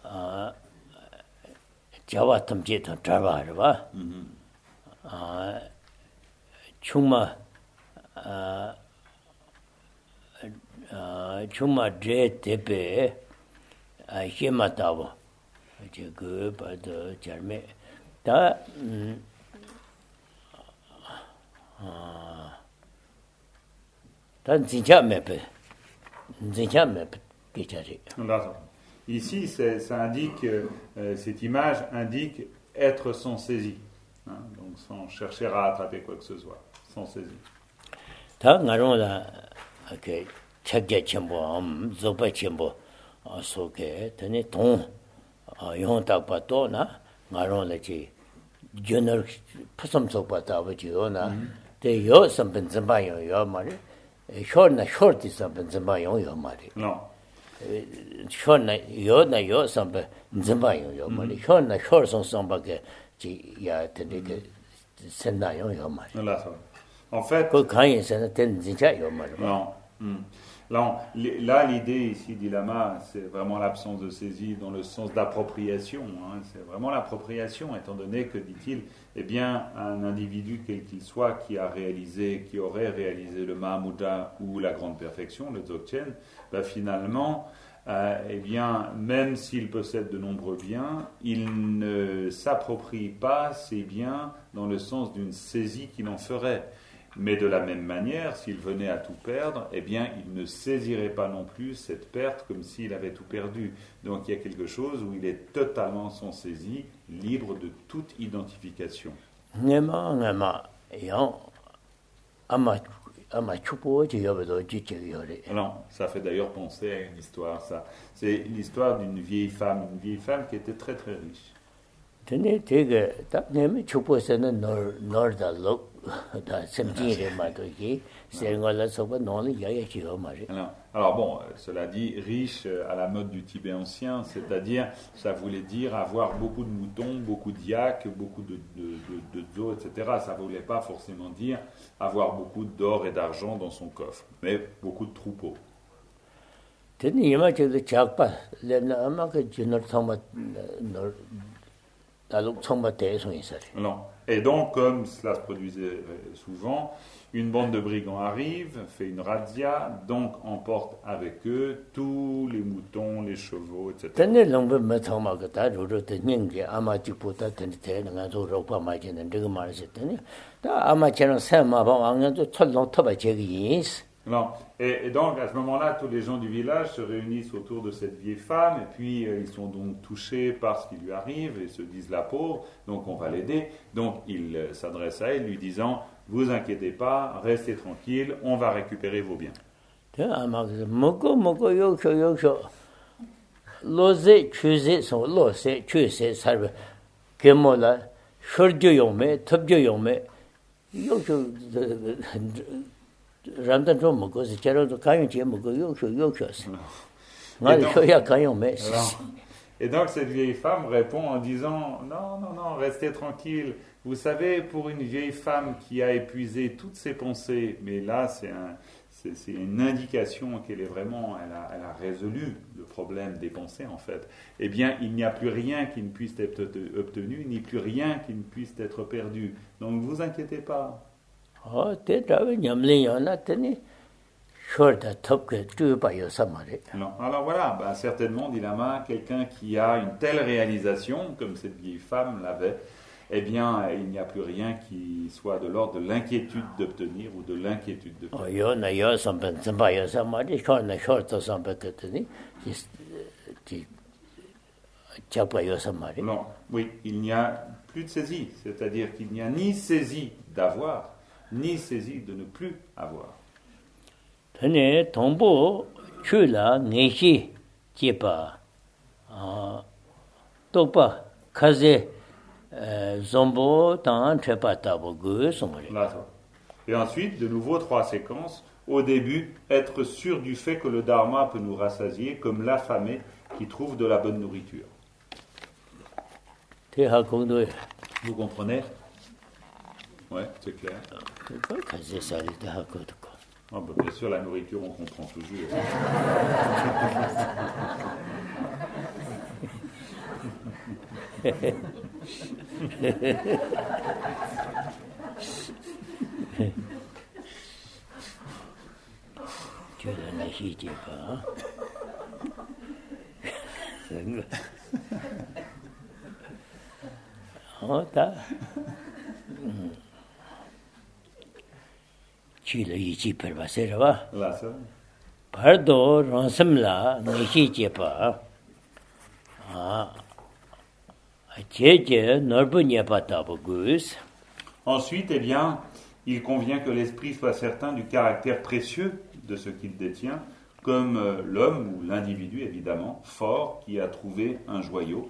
jawa tamje tan travarva chuma dre tebe shematabu 그 바도 잘매 다 Ici, ça indique, cette image indique être sans saisie, hein, donc sans chercher à attraper quoi que ce soit, sans saisie. 용탁바도나 마론레지 저널 푸섬속바다버지요나 대요 선변전바요 요 말이 쇼나 쇼티 선변전바요 요 말이 쇼나 요나 요 선변전바요 요 말이 쇼나 쇼선 선바게 지야 되게 senna요 요 말이 en fait 그 강에서는 된 진짜 요 말이 Là, l'idée ici dit Lama, c'est vraiment l'absence de saisie dans le sens d'appropriation. Hein. C'est vraiment l'appropriation, étant donné que, dit-il, eh bien, un individu, quel qu'il soit, qui aurait réalisé le Mahamudra ou la grande perfection, le Dzogchen, finalement, eh bien, même s'il possède de nombreux biens, il ne s'approprie pas ces biens dans le sens d'une saisie qu'il en ferait. Mais de la même manière, s'il venait à tout perdre, eh bien, il ne saisirait pas non plus cette perte comme s'il avait tout perdu. Donc, il y a quelque chose où il est totalement sans saisie, libre de toute identification. Non, ça fait d'ailleurs penser à une histoire, ça. C'est l'histoire d'une vieille femme qui était très très riche. Alors bon, cela dit, riche à la mode du Tibet ancien, c'est-à-dire, ça voulait dire avoir beaucoup de moutons, beaucoup de yak, beaucoup de dzo, etc. Ça ne voulait pas forcément dire avoir beaucoup d'or et d'argent dans son coffre, mais beaucoup de troupeaux. Non. Et donc, comme cela se produisait souvent, une bande de brigands arrive, fait une razzia, donc emporte avec eux tous les moutons, les chevaux, etc. Non. Et donc, à ce moment-là, tous les gens du village se réunissent autour de cette vieille femme, et puis ils sont donc touchés par ce qui lui arrive, et se disent la pauvre, donc on va l'aider. Donc, ils s'adressent à elle, lui disant, vous inquiétez pas, restez tranquille, on va récupérer vos biens. loze chuse so loze chuse sarbe kemola shorjo yome tobjo yome yoksho ramdan 좀 먹고 제대로 가용 제 먹고 요ksho 나 쇼야 가용메. Et donc cette vieille femme répond en disant non, restez tranquille. Vous savez, pour une vieille femme qui a épuisé toutes ses pensées, mais là c'est une indication qu'elle est vraiment, elle a résolu le problème des pensées en fait. Eh bien, il n'y a plus rien qui ne puisse être obtenu, ni plus rien qui ne puisse être perdu. Donc ne vous inquiétez pas. Oh, t'es d'ailleurs nyamliyana teni. Non. Alors voilà, certainement, dit Lama, quelqu'un qui a une telle réalisation, comme cette vieille femme l'avait, eh bien, il n'y a plus rien qui soit de l'ordre de l'inquiétude d'obtenir ou de l'inquiétude de perdre. Non, oui, il n'y a plus de saisie, c'est-à-dire qu'il n'y a ni saisie d'avoir, ni saisie de ne plus avoir. Tene tombo chula neshi jepa topa kaze zombo tan trepa tabo gu somore. Et ensuite, de nouveau, 3 séquences. Au début, être sûr du fait que le dharma peut nous rassasier, comme l'affamé qui trouve de la bonne nourriture. Vous comprenez? Ouais, c'est clair. Oh, bien sûr, la nourriture, on comprend toujours. Chile ichi pervaserva. Pardo ransamla nishi jepa. Ensuite, eh bien, il convient que l'esprit soit certain du caractère précieux de ce qu'il détient, comme l'homme ou l'individu, évidemment, fort, qui a trouvé un joyau.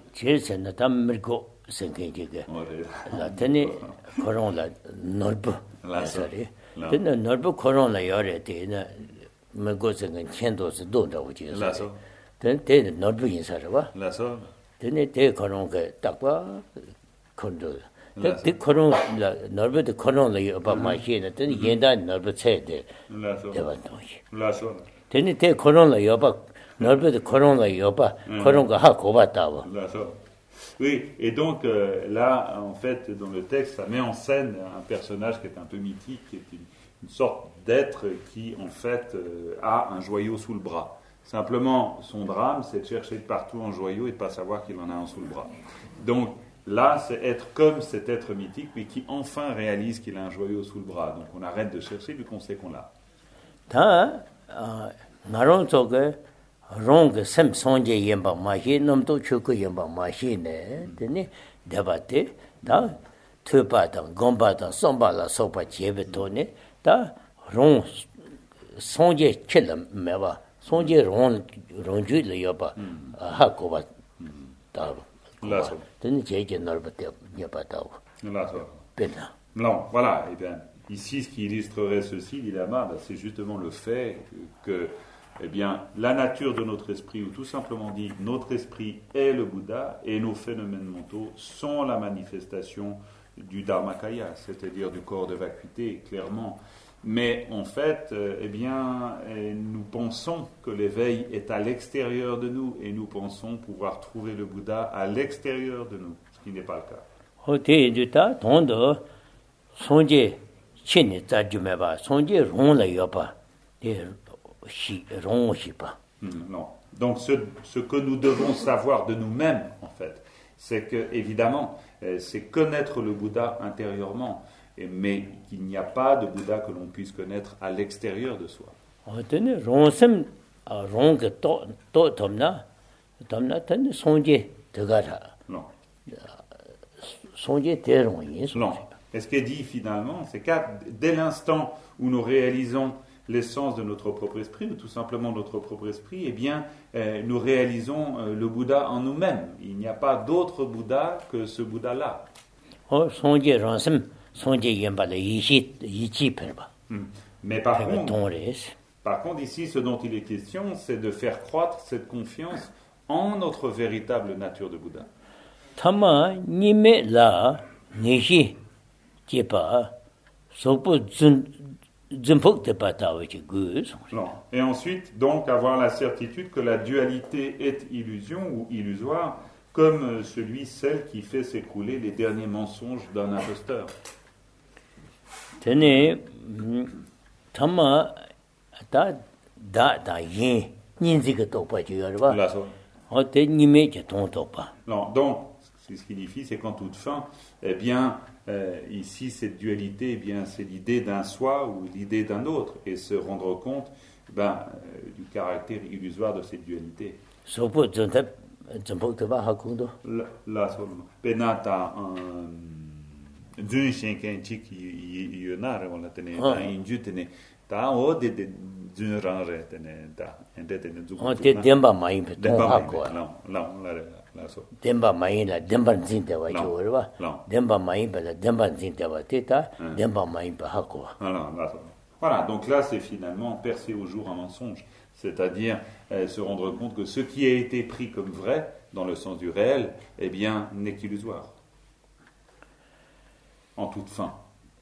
Oui, et donc là, en fait, dans le texte, ça met en scène un personnage qui est un peu mythique, qui est une sorte d'être qui, en fait, a un joyau sous le bras. Simplement, son drame, c'est de chercher de partout un joyau et de ne pas savoir qu'il en a un sous le bras. Donc là, c'est être comme cet être mythique, mais qui enfin réalise qu'il a un joyau sous le bras. Donc on arrête de chercher, vu qu'on sait qu'on l'a. Rong sem sonje yemba mahi namto chuku yemba mahi ne tene debate da tupa da gomba da somba la sopa jebe to ne da rong sonje chelam meba sonje rongju le yoba ha ko ba da tene jeje narbate yeba da non, voilà, et bien ici ce qui illustrerait ceci, dit Lama, c'est justement le fait que eh bien, la nature de notre esprit, ou tout simplement dit, notre esprit est le Bouddha et nos phénomènes mentaux sont la manifestation du Dharmakaya, c'est-à-dire du corps de vacuité, clairement. Mais en fait, eh bien, nous pensons que l'éveil est à l'extérieur de nous et nous pensons pouvoir trouver le Bouddha à l'extérieur de nous, ce qui n'est pas le cas. Non. Donc ce que nous devons savoir de nous-mêmes, en fait, c'est que, évidemment, c'est connaître le Bouddha intérieurement, mais qu'il n'y a pas de Bouddha que l'on puisse connaître à l'extérieur de soi. Non. Non. Et ce qui est dit finalement, c'est que dès l'instant où nous réalisons l'essence de notre propre esprit, ou tout simplement notre propre esprit, eh bien, nous réalisons le Bouddha en nous-mêmes. Il n'y a pas d'autre Bouddha que ce Bouddha-là. Mais par contre, ici, ce dont il est question, c'est de faire croître cette confiance en notre véritable nature de Bouddha. Non. Et ensuite, donc, avoir la certitude que la dualité est illusion ou illusoire, comme celle qui fait s'écrouler les derniers mensonges d'un imposteur. Non, donc, ce qui difficile, c'est qu'en toute fin, eh bien, ici, cette dualité, eh bien, c'est l'idée d'un soi ou l'idée d'un autre, et se rendre compte du caractère illusoire de cette dualité. Là, seulement. Penata d'un chien qui yonare, on l'a tenu, un jutene, ta o de d'un range, ta, un détenu du. On te demba maïm, non, demba maïm, la demba zinte wa chorwa, demba maïm, la demba zinte wa teta, demba maïm hakwa. Voilà, donc là, c'est finalement percer au jour un mensonge. C'est-à-dire se rendre compte que ce qui a été pris comme vrai, dans le sens du réel, eh bien, n'est qu'illusoire. En toute fin.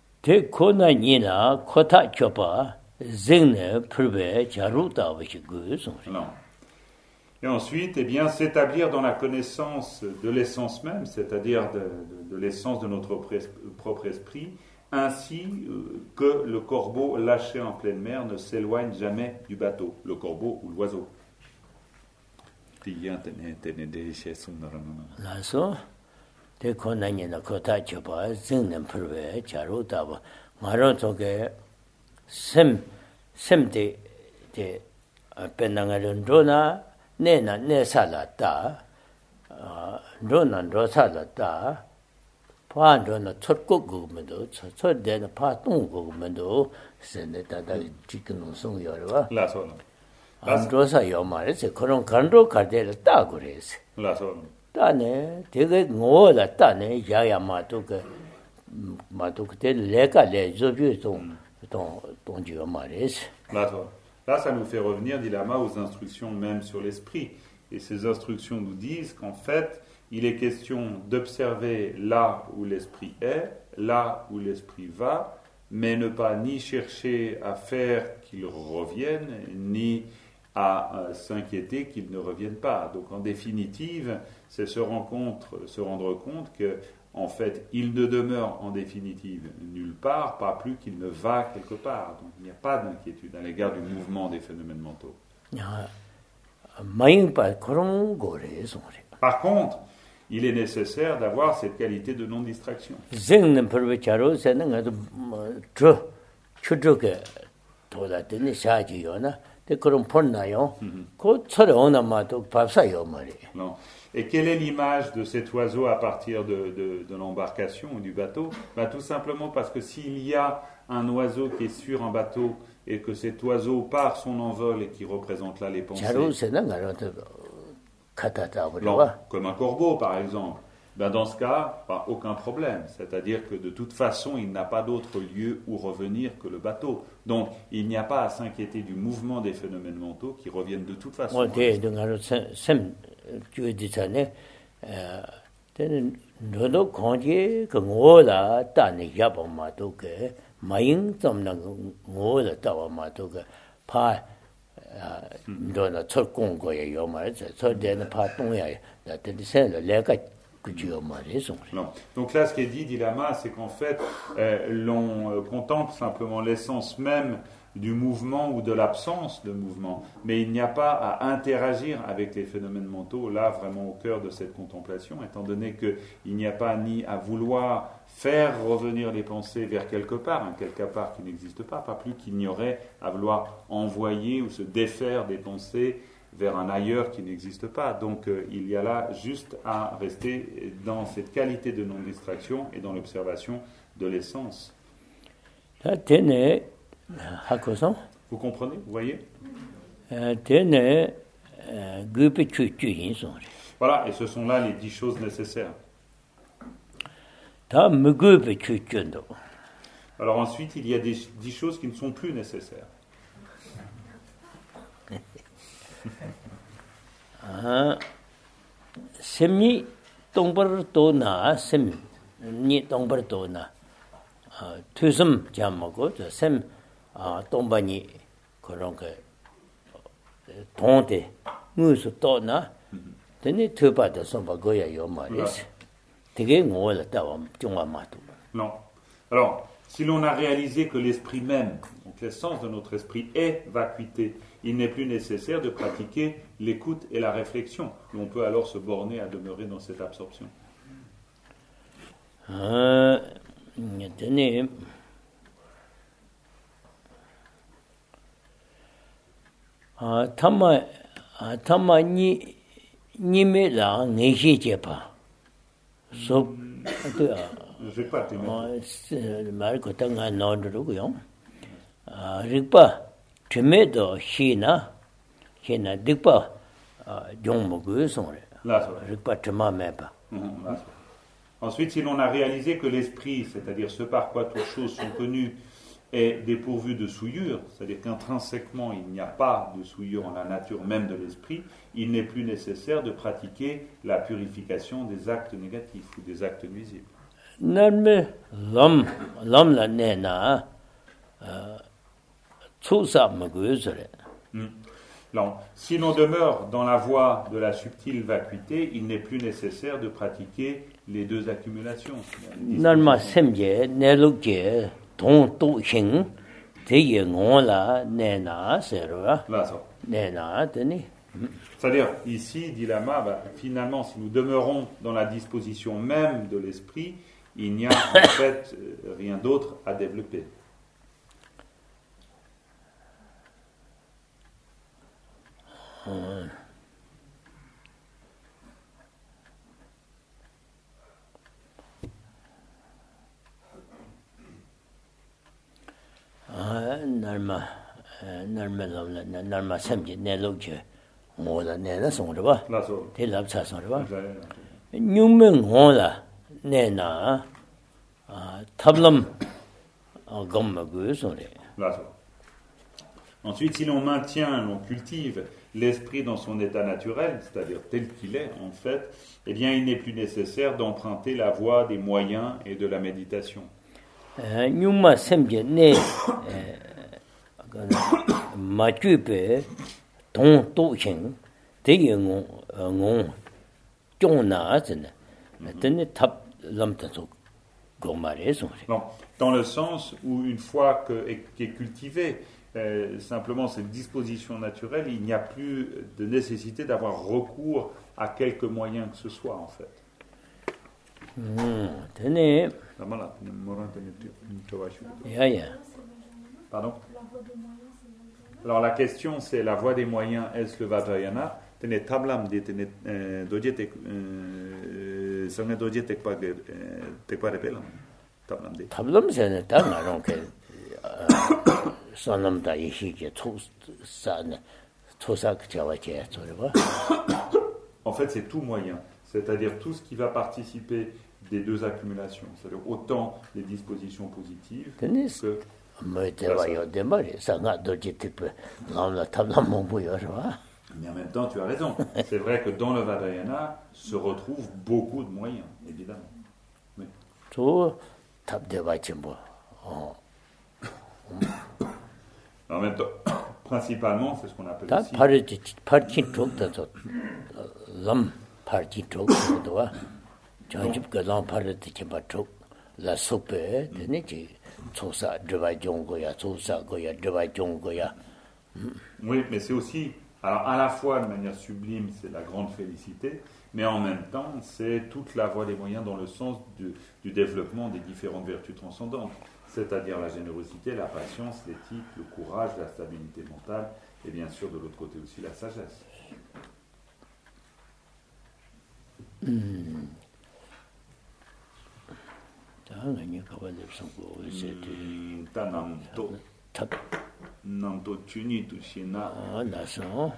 Non. Et ensuite, eh bien, s'établir dans la connaissance de l'essence même, c'est-à-dire de l'essence de notre propre esprit, ainsi que le corbeau lâché en pleine mer ne s'éloigne jamais du bateau, le corbeau ou l'oiseau. Te konanye na kota chopa zingnem purve charu taba maron toke sem de penangaron rona ne salata rona salata pa rona chotko gumendo chotde na pa tung gumendo sene tada chicken song yorwa la sono androsa yomare se koron kanro kadel ta gures la sono 다네 되게 뭐라 다네 야야 마도가 때 레가 레저뷰 동지가 말이지. Là, ça nous fait revenir, dit Lama, aux instructions même sur l'esprit. Et ces instructions nous disent qu'en fait, il est question d'observer là où l'esprit est, là où l'esprit va, mais ne pas ni chercher à faire qu'il revienne, ni à s'inquiéter qu'il ne revienne pas. Donc en définitive, c'est se rendre compte que en fait, il ne demeure en définitive nulle part, pas plus qu'il ne va quelque part. Donc il n'y a pas d'inquiétude à l'égard du mouvement des phénomènes mentaux. Par contre, il est nécessaire d'avoir cette qualité de non-distraction. Non. Et quelle est l'image de cet oiseau à partir de l'embarcation ou du bateau? Tout simplement parce que s'il y a un oiseau qui est sur un bateau et que cet oiseau part son envol et qui représente là les pensées, comme un corbeau par exemple, dans ce cas, aucun problème. C'est-à-dire que de toute façon, il n'a pas d'autre lieu où revenir que le bateau. Donc, il n'y a pas à s'inquiéter du mouvement des phénomènes mentaux qui reviennent de toute façon. Non. Donc là, ce qui est dit Lama, c'est qu'en fait, l'on contemple simplement l'essence même du mouvement ou de l'absence de mouvement, mais il n'y a pas à interagir avec les phénomènes mentaux, là, vraiment au cœur de cette contemplation, étant donné qu'il n'y a pas ni à vouloir faire revenir les pensées vers quelque part qui n'existe pas plus qu'il n'y aurait à vouloir envoyer ou se défaire des pensées vers un ailleurs qui n'existe pas. Donc il y a là juste à rester dans cette qualité de non-distraction et dans l'observation de l'essence. Vous comprenez? Vous voyez? Voilà, et ce sont là les 10 choses nécessaires. Alors ensuite, il y a 10 choses qui ne sont plus nécessaires. Semni tongbar to na sem ni tongbar to na tusum jamako sem tombani 그런 거 돈데 무슨 또나 되니 투바도 선바고야 요 말이지 되게 뭐를 따와 정화마도. Non. Alors, si l'on a réalisé que l'esprit même, donc l'essence de notre esprit est vacuité, il n'est plus nécessaire de pratiquer l'écoute et la réflexion. On peut alors se borner à demeurer dans cette absorption. 되니 타마니 님이라 내시제파 소 Je sais pas, t'es même. 말 그딴가 넣어두고요. 릭바 트메도 히나 릭바 종목을 송래. 릭바 트마메바. Ensuite, si l'on a réalisé que l'esprit, c'est-à-dire ce par quoi toutes choses sont connues, est dépourvu de souillure, c'est-à-dire qu'intrinsèquement il n'y a pas de souillure en la nature même de l'esprit, il n'est plus nécessaire de pratiquer la purification des actes négatifs ou des actes nuisibles. Non. Si l'on demeure dans la voie de la subtile vacuité, il n'est plus nécessaire de pratiquer les 2 accumulations. C'est-à-dire, ici, dit Lama, finalement, si nous demeurons dans la disposition même de l'esprit, il n'y a en fait rien d'autre à développer. 날마 샘지 내lokje 뭐다 내나 송으로 봐. 대랍차 송으로 봐. 뉴명 뭐다 내나 탑lâm gommagu 송래. Ensuite, si l'on maintient, l'on cultive l'esprit dans son état naturel, c'est-à-dire tel qu'il est en fait, eh bien il n'est plus nécessaire d'emprunter la voie des moyens et de la méditation. 뉴마 샘지 내 마주베 동도행 대영공 종나즈네 근데 탑 람타서 고마레서. Non, dans le sens où une fois qu'est cultivée simplement cette disposition naturelle, il n'y a plus de nécessité d'avoir recours à quelque moyen que ce soit en fait. 되네. Pardon? Alors la question c'est la voie des moyens, est-ce le Vajrayana? Tene tablam de tene dojetek sange dojetek pa de tekpa repelam tablam de. tablam c'est ta marron que sonam da ici que tout ça que tu vas dire, tu vois. En fait, c'est tout moyen, c'est-à-dire tout ce qui va participer des 2 accumulations, c'est-à-dire autant les dispositions positives que mais en même temps, tu as raison. C'est vrai que dans le Vajrayana se retrouvent beaucoup de moyens, évidemment. Oui. En même temps, principalement, c'est ce qu'on appelle ici. Oui, mais c'est aussi, alors à la fois de manière sublime, c'est la grande félicité, mais en même temps, c'est toute la voie des moyens dans le sens du développement des différentes vertus transcendantes, c'est-à-dire la générosité, la patience, l'éthique, le courage, la stabilité mentale, et bien sûr de l'autre côté aussi la sagesse. 당연히 가봐야 될 성고 있을 때 namto chuni to shina. 나서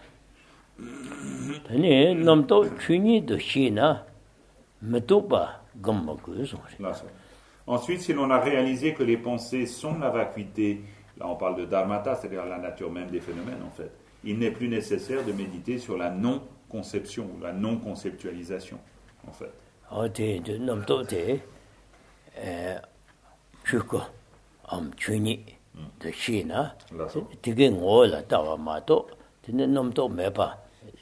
아니 넘도 춘이도 시나 메도바 검먹고서. Ensuite, si l'on a réalisé que les pensées sont la vacuité, là on parle de dharmata, c'est-à-dire la nature même des phénomènes en fait, il n'est plus nécessaire de méditer sur la non-conception ou la non-conceptualisation en fait. 어디 넘도데 주고 춘이 더 시나 되게 올라 다와마도 근데 넘도 매봐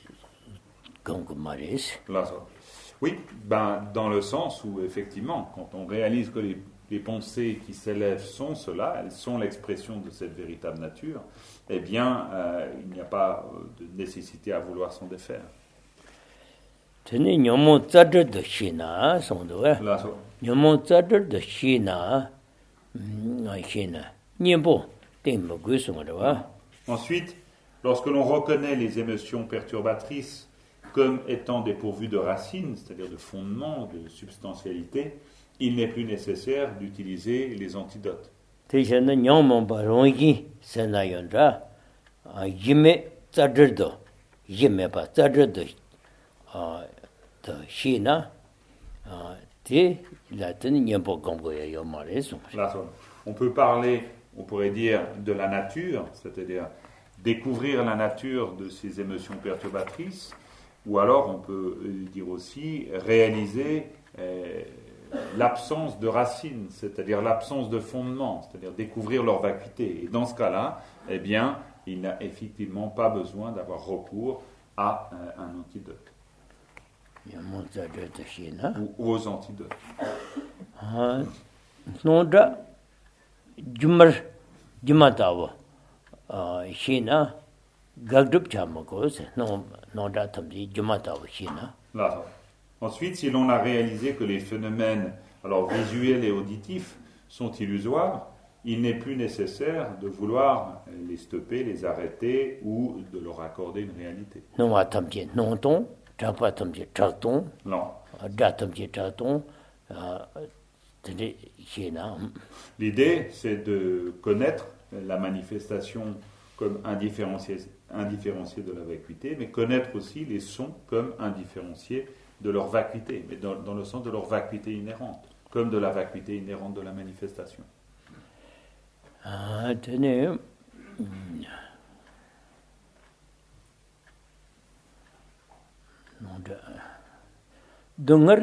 Oui, ben, dans le sens où, effectivement, quand on réalise que les pensées qui s'élèvent sont cela, elles sont l'expression de cette véritable nature, eh bien, il n'y a pas de nécessité à vouloir s'en défaire. Ensuite, lorsque l'on reconnaît les émotions perturbatrices comme étant dépourvues de racines, c'est-à-dire de fondement, de substantialité, il n'est plus nécessaire d'utiliser les antidotes. On peut parler, on pourrait dire, de la nature, c'est-à-dire découvrir la nature de ces émotions perturbatrices, ou alors on peut dire aussi réaliser l'absence de racines, c'est-à-dire l'absence de fondement, c'est-à-dire découvrir leur vacuité. Et dans ce cas-là, eh bien, il n'a effectivement pas besoin d'avoir recours à un antidote. Ou aux antidotes. Ensuite, si l'on a réalisé que les phénomènes alors visuels et auditifs sont illusoires, il n'est plus nécessaire de vouloir les stopper, les arrêter ou de leur accorder une réalité. Non. L'idée, c'est de connaître la manifestation comme indifférenciée de la vacuité, mais connaître aussi les sons comme indifférenciés de leur vacuité, mais dans le sens de leur vacuité inhérente, comme de la vacuité inhérente de la manifestation. Non.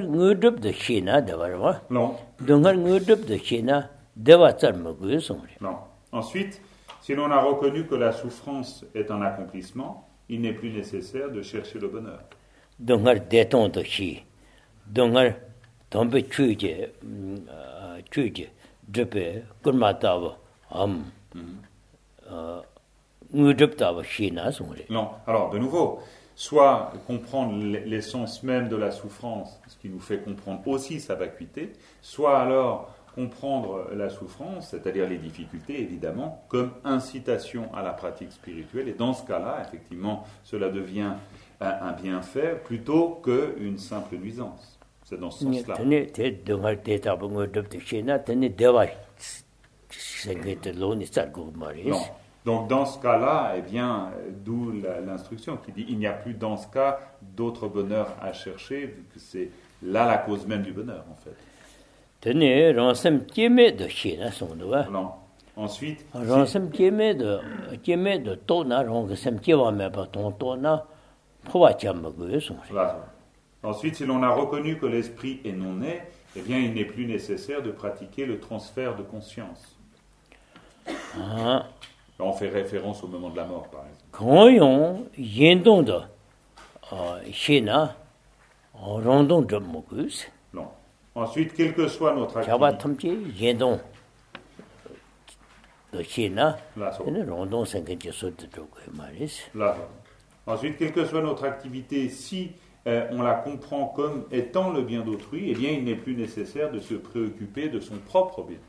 Ensuite, si l'on a reconnu que la souffrance est un accomplissement, il n'est plus nécessaire de chercher le bonheur. Non. Alors, de nouveau, soit comprendre l'essence même de la souffrance, ce qui nous fait comprendre aussi sa vacuité, soit alors comprendre la souffrance, c'est-à-dire les difficultés, évidemment, comme incitation à la pratique spirituelle. Et dans ce cas-là, effectivement, cela devient un bienfait plutôt qu'une simple nuisance. C'est dans ce sens-là. Non. Donc dans ce cas-là, eh bien, d'où l'instruction qui dit il n'y a plus dans ce cas d'autre bonheur à chercher, vu que c'est là la cause même du bonheur, en fait. Non. Ensuite, ensuite, si l'on a reconnu que l'esprit est non né, eh bien, il n'est plus nécessaire de pratiquer le transfert de conscience. On fait référence au moment de la mort, par exemple. Non. Ensuite, quelle que soit notre activité... Ensuite, quelle que soit notre activité, si on la comprend comme étant le bien d'autrui, eh bien, il n'est plus nécessaire de se préoccuper de son propre bien.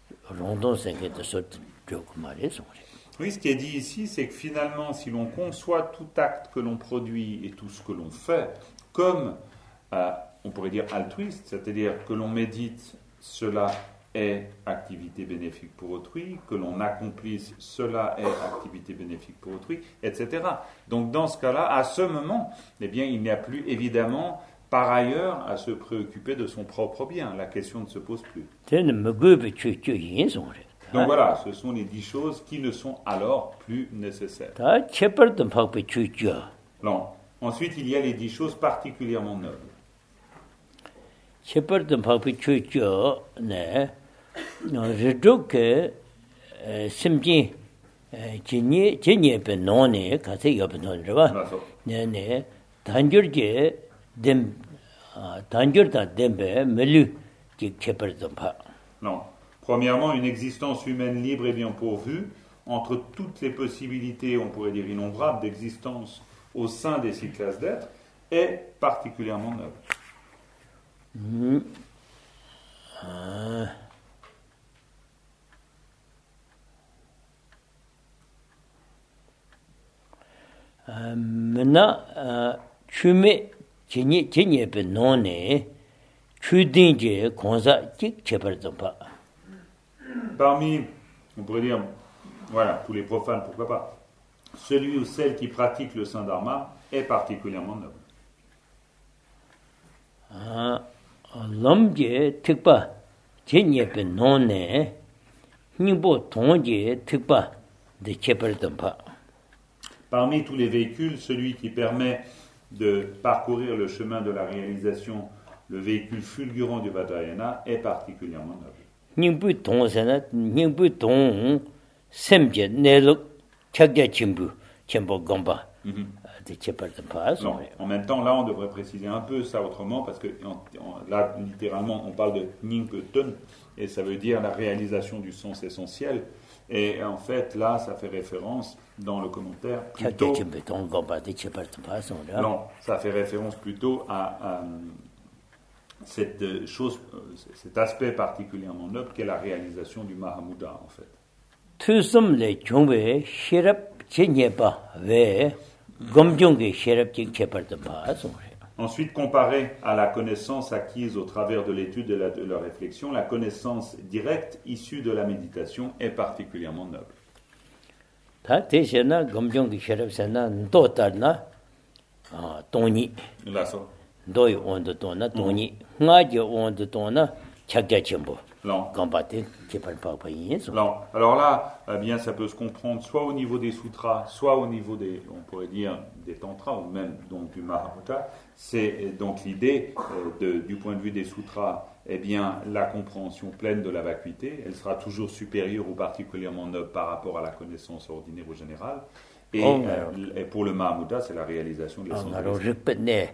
Oui, ce qui est dit ici, c'est que finalement, si l'on conçoit tout acte que l'on produit et tout ce que l'on fait comme, on pourrait dire, altruiste, c'est-à-dire que l'on médite, cela est activité bénéfique pour autrui, que l'on accomplisse, cela est activité bénéfique pour autrui, etc. Donc dans ce cas-là, à ce moment, eh bien, il n'y a plus évidemment, par ailleurs, à se préoccuper de son propre bien. La question ne se pose plus. Donc voilà, ce sont les 10 choses qui ne sont alors plus nécessaires. Non. Ensuite, il y a les 10 choses particulièrement nobles. Non. Premièrement, une existence humaine libre et bien pourvue, entre toutes les possibilités, on pourrait dire innombrables, d'existence au sein des 6 classes d'êtres, est particulièrement noble. Maintenant, tu mets Parmi, on pourrait dire, voilà, tous les profanes, pourquoi pas, celui ou celle qui pratique le Saint Dharma est particulièrement noble. Parmi tous les véhicules, celui qui permet de parcourir le chemin de la réalisation, le véhicule fulgurant du Vajrayana, est particulièrement noble. Non, en même temps, là, on devrait préciser un peu ça autrement, parce que là, littéralement, on parle de Nyingpe-tön, et ça veut dire la réalisation du sens essentiel. Et en fait, là, ça fait référence dans le commentaire plutôt... Non, ça fait référence plutôt à cette chose, cet aspect particulièrement noble qu'est la réalisation du Mahamudra, en fait. Ensuite, comparé à la connaissance acquise au travers de l'étude et de la réflexion, la connaissance directe issue de la méditation est particulièrement noble. Non. Alors là, eh bien, ça peut se comprendre soit au niveau des sutras, soit au niveau des, on pourrait dire, des tantras, ou même donc du Mahamudra. C'est donc l'idée, du point de vue des sutras, eh bien, la compréhension pleine de la vacuité, elle sera toujours supérieure ou particulièrement noble par rapport à la connaissance ordinaire ou générale. Et pour le Mahamudra, c'est la réalisation de l'essence de l'esprit.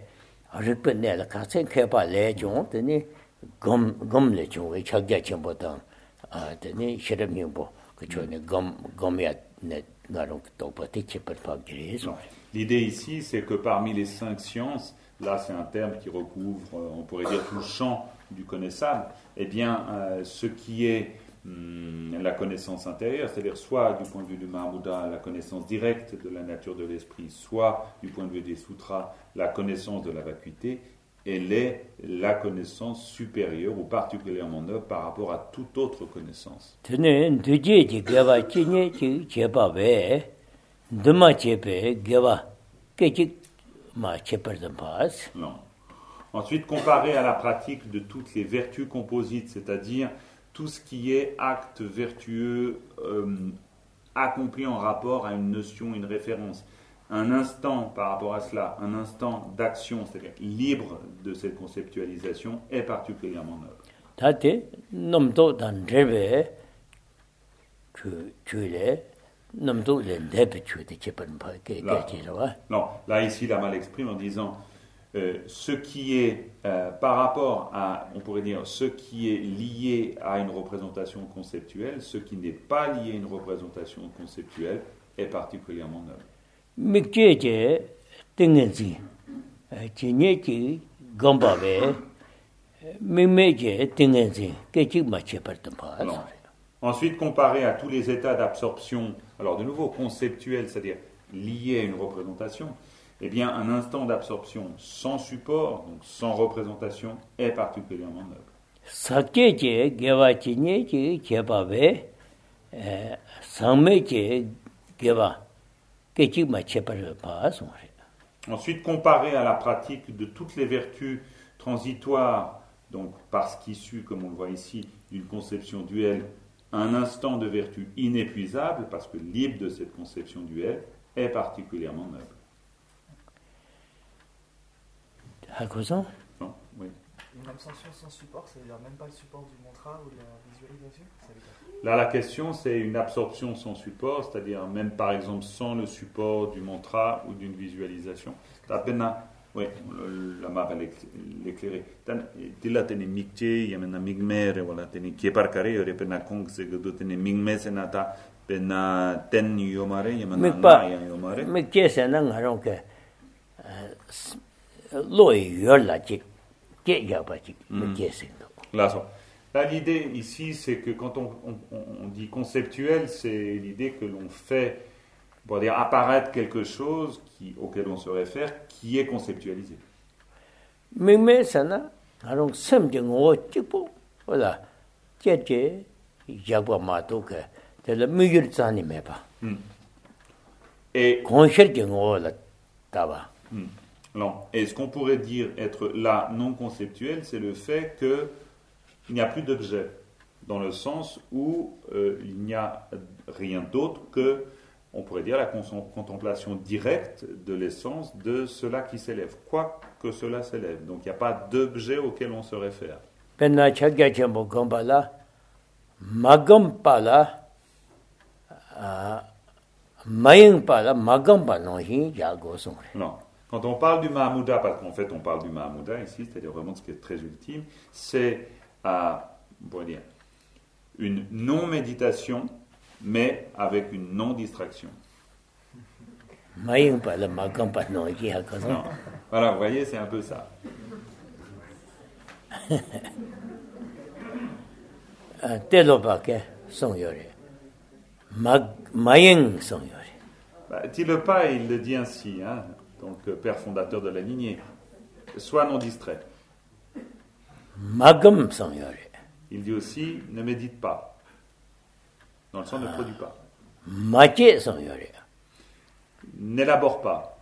L'idée ici, c'est que parmi les 5 sciences, là c'est un terme qui recouvre, on pourrait dire, tout le champ du connaissable, eh bien, ce qui est la connaissance intérieure, c'est-à-dire soit du point de vue du Mahamudra, la connaissance directe de la nature de l'esprit, soit du point de vue des sutras, la connaissance de la vacuité, elle est la connaissance supérieure ou particulièrement noble par rapport à toute autre connaissance. Non. Ensuite, comparé à la pratique de toutes les vertus composites, c'est-à-dire tout ce qui est acte vertueux accompli en rapport à une notion, une référence. Un instant par rapport à cela, un instant d'action, c'est-à-dire libre de cette conceptualisation, est particulièrement noble. Là, ici, la mal exprime en disant ce qui est par rapport à, on pourrait dire, ce qui est lié à une représentation conceptuelle, ce qui n'est pas lié à une représentation conceptuelle est particulièrement noble. Mikjeje tengenzi jinyeji gombawe mimeje tengenzi keji mache partampa. Ensuite, comparé à tous les états d'absorption, alors de nouveau conceptuels, c'est-à-dire liés à une représentation, eh bien un instant d'absorption sans support, donc sans représentation, est particulièrement noble. Sakyeje gewa jinyeje gebawe sammeje gewa kechima chepar pa songre. Ensuite, comparé à la pratique de toutes les vertus transitoires, donc parce qu'issues, comme on le voit ici, d'une conception duelle, un instant de vertu inépuisable, parce que libre de cette conception duelle, est particulièrement noble. Hakosan? Non, oui. Une absorption sans support, ça veut dire même pas le support du mantra ou de la visualisation? Ça veut dire... Là, la question, c'est une absorption sans support, c'est-à-dire même par exemple sans le support du mantra ou d'une visualisation. Oui, la map va l'éclairer. Tila tene mikche, yamena migmere, voilà, tene kiepar kare, yore pena kong se godo tene migme senata pena ten yomare, yamena na yomare. Mikche senang harong ke loi yola chik ke yaba chik mikche sendo. Là, l'idée ici, c'est que quand on dit conceptuel, c'est l'idée que l'on fait, pour dire apparaître quelque chose auquel on se réfère, qui est conceptualisé. Mingme sana harong semje ngo chipo voilà cheche yaba mato ke tela migir tsani meba. Et konshir je ngo la taba. Non. Et ce qu'on pourrait dire être là non conceptuel, c'est le fait que il n'y a plus d'objet, dans le sens où il n'y a rien d'autre que, on pourrait dire, la contemplation directe de l'essence de cela qui s'élève, quoi que cela s'élève. Donc il n'y a pas d'objet auquel on se réfère. Penna chagya chambo gombala magampala mayingpala magampa no hi jago songre. Non. Quand on parle du Mahamudra, parce qu'en fait on parle du Mahamudra ici, c'est-à-dire vraiment ce qui est très ultime, c'est on pourrait dire, une non-méditation, mais avec une non-distraction. Non. Voilà, vous voyez, c'est un peu ça. Tilopa, il le dit ainsi, hein, donc père fondateur de la lignée, sois non distrait. Il dit aussi, ne médite pas. Dans le sens, ne produit pas. N'élabore pas.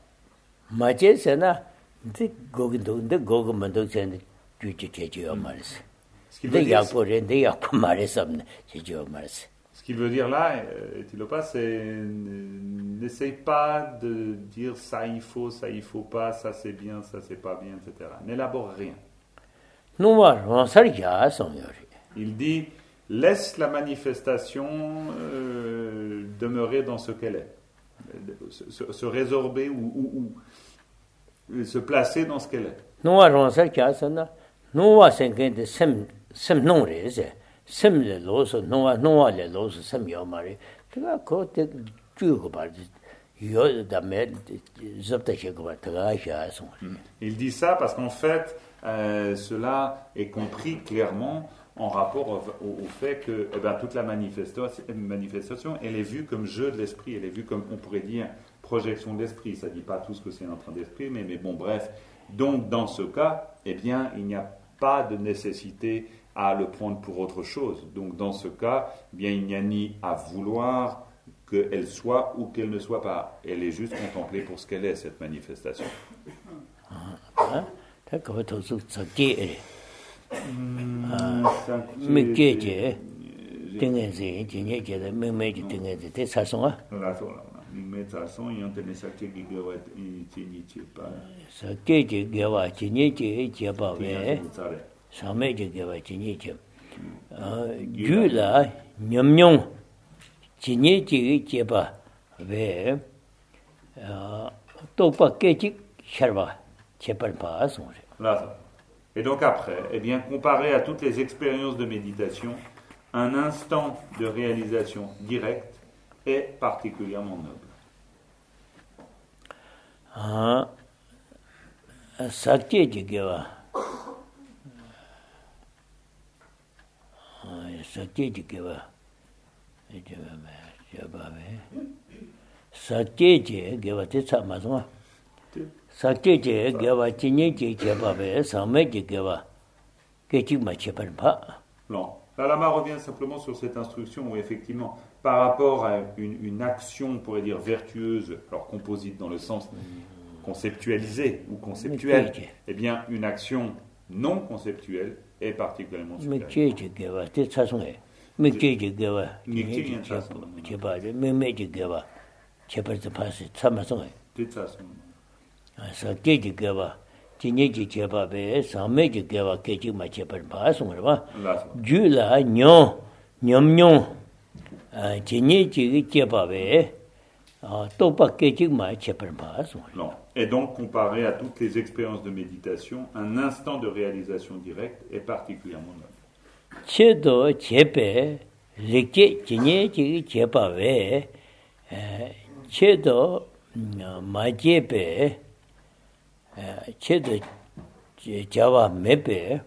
Ce qu'il veut dire là, Tilopa, c'est n'essaye pas de dire ça il faut pas, ça c'est bien, ça c'est pas bien, etc. N'élabore rien. Il dit, laisse la manifestation demeurer dans ce qu'elle est, se résorber ou se placer dans ce qu'elle est. Il dit ça parce qu'en fait, cela est compris clairement en rapport au fait que toute la manifestation, elle est vue comme jeu de l'esprit, elle est vue comme, on pourrait dire, projection de l'esprit. Ça ne dit pas tout ce que c'est en train d'esprit, mais bon, bref. Donc, dans ce cas, il n'y a pas de nécessité à le prendre pour autre chose. Donc, dans ce cas, il n'y a ni à vouloir qu'elle soit ou qu'elle ne soit pas. Elle est juste contemplée pour ce qu'elle est, cette manifestation. Et donc après, comparé à toutes les expériences de méditation, un instant de réalisation directe est particulièrement noble. Sakje geva te samazwa. Sakje geva tinye jebabe sameje geva. Kechik ma chepanpa. Non. La Lama revient simplement sur cette instruction où effectivement, par rapport à une action, on pourrait dire vertueuse, alors composite dans le sens conceptualisé ou conceptuel, eh bien une action non conceptuelle est particulièrement supérieure. Tinyeji chepabe, sameji gewa kechi ma chepan paasungwa, jula nyom tinyeji chepabe, topa kechi ma chepan paasungwa. Non. Et donc, comparé à toutes les expériences de méditation, un instant de réalisation directe est particulièrement noble. Chedo chepe, rikye tinyeji chepabe, chedo ma chepe, chedo jawa mepe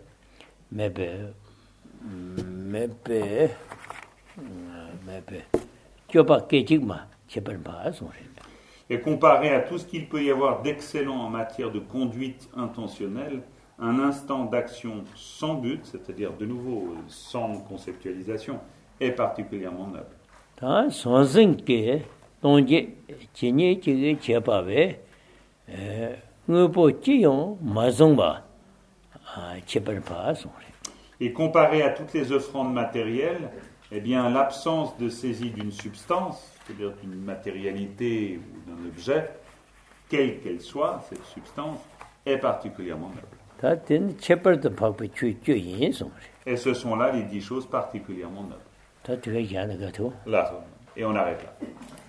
chopa kechigma chepan pa son. Et comparé à tout ce qu'il peut y avoir d'excellent en matière de conduite intentionnelle, un instant d'action sans but, c'est-à-dire de nouveau sans conceptualisation, est particulièrement noble. Ta sonzinke tongje chenye chige chepabe et comparé à toutes les offrandes matérielles, eh bien l'absence de saisie d'une substance, c'est-à-dire d'une matérialité ou d'un objet, quelle qu'elle soit, cette substance, est particulièrement noble. Et ce sont là les 10 choses particulièrement nobles. Là, et on arrête là.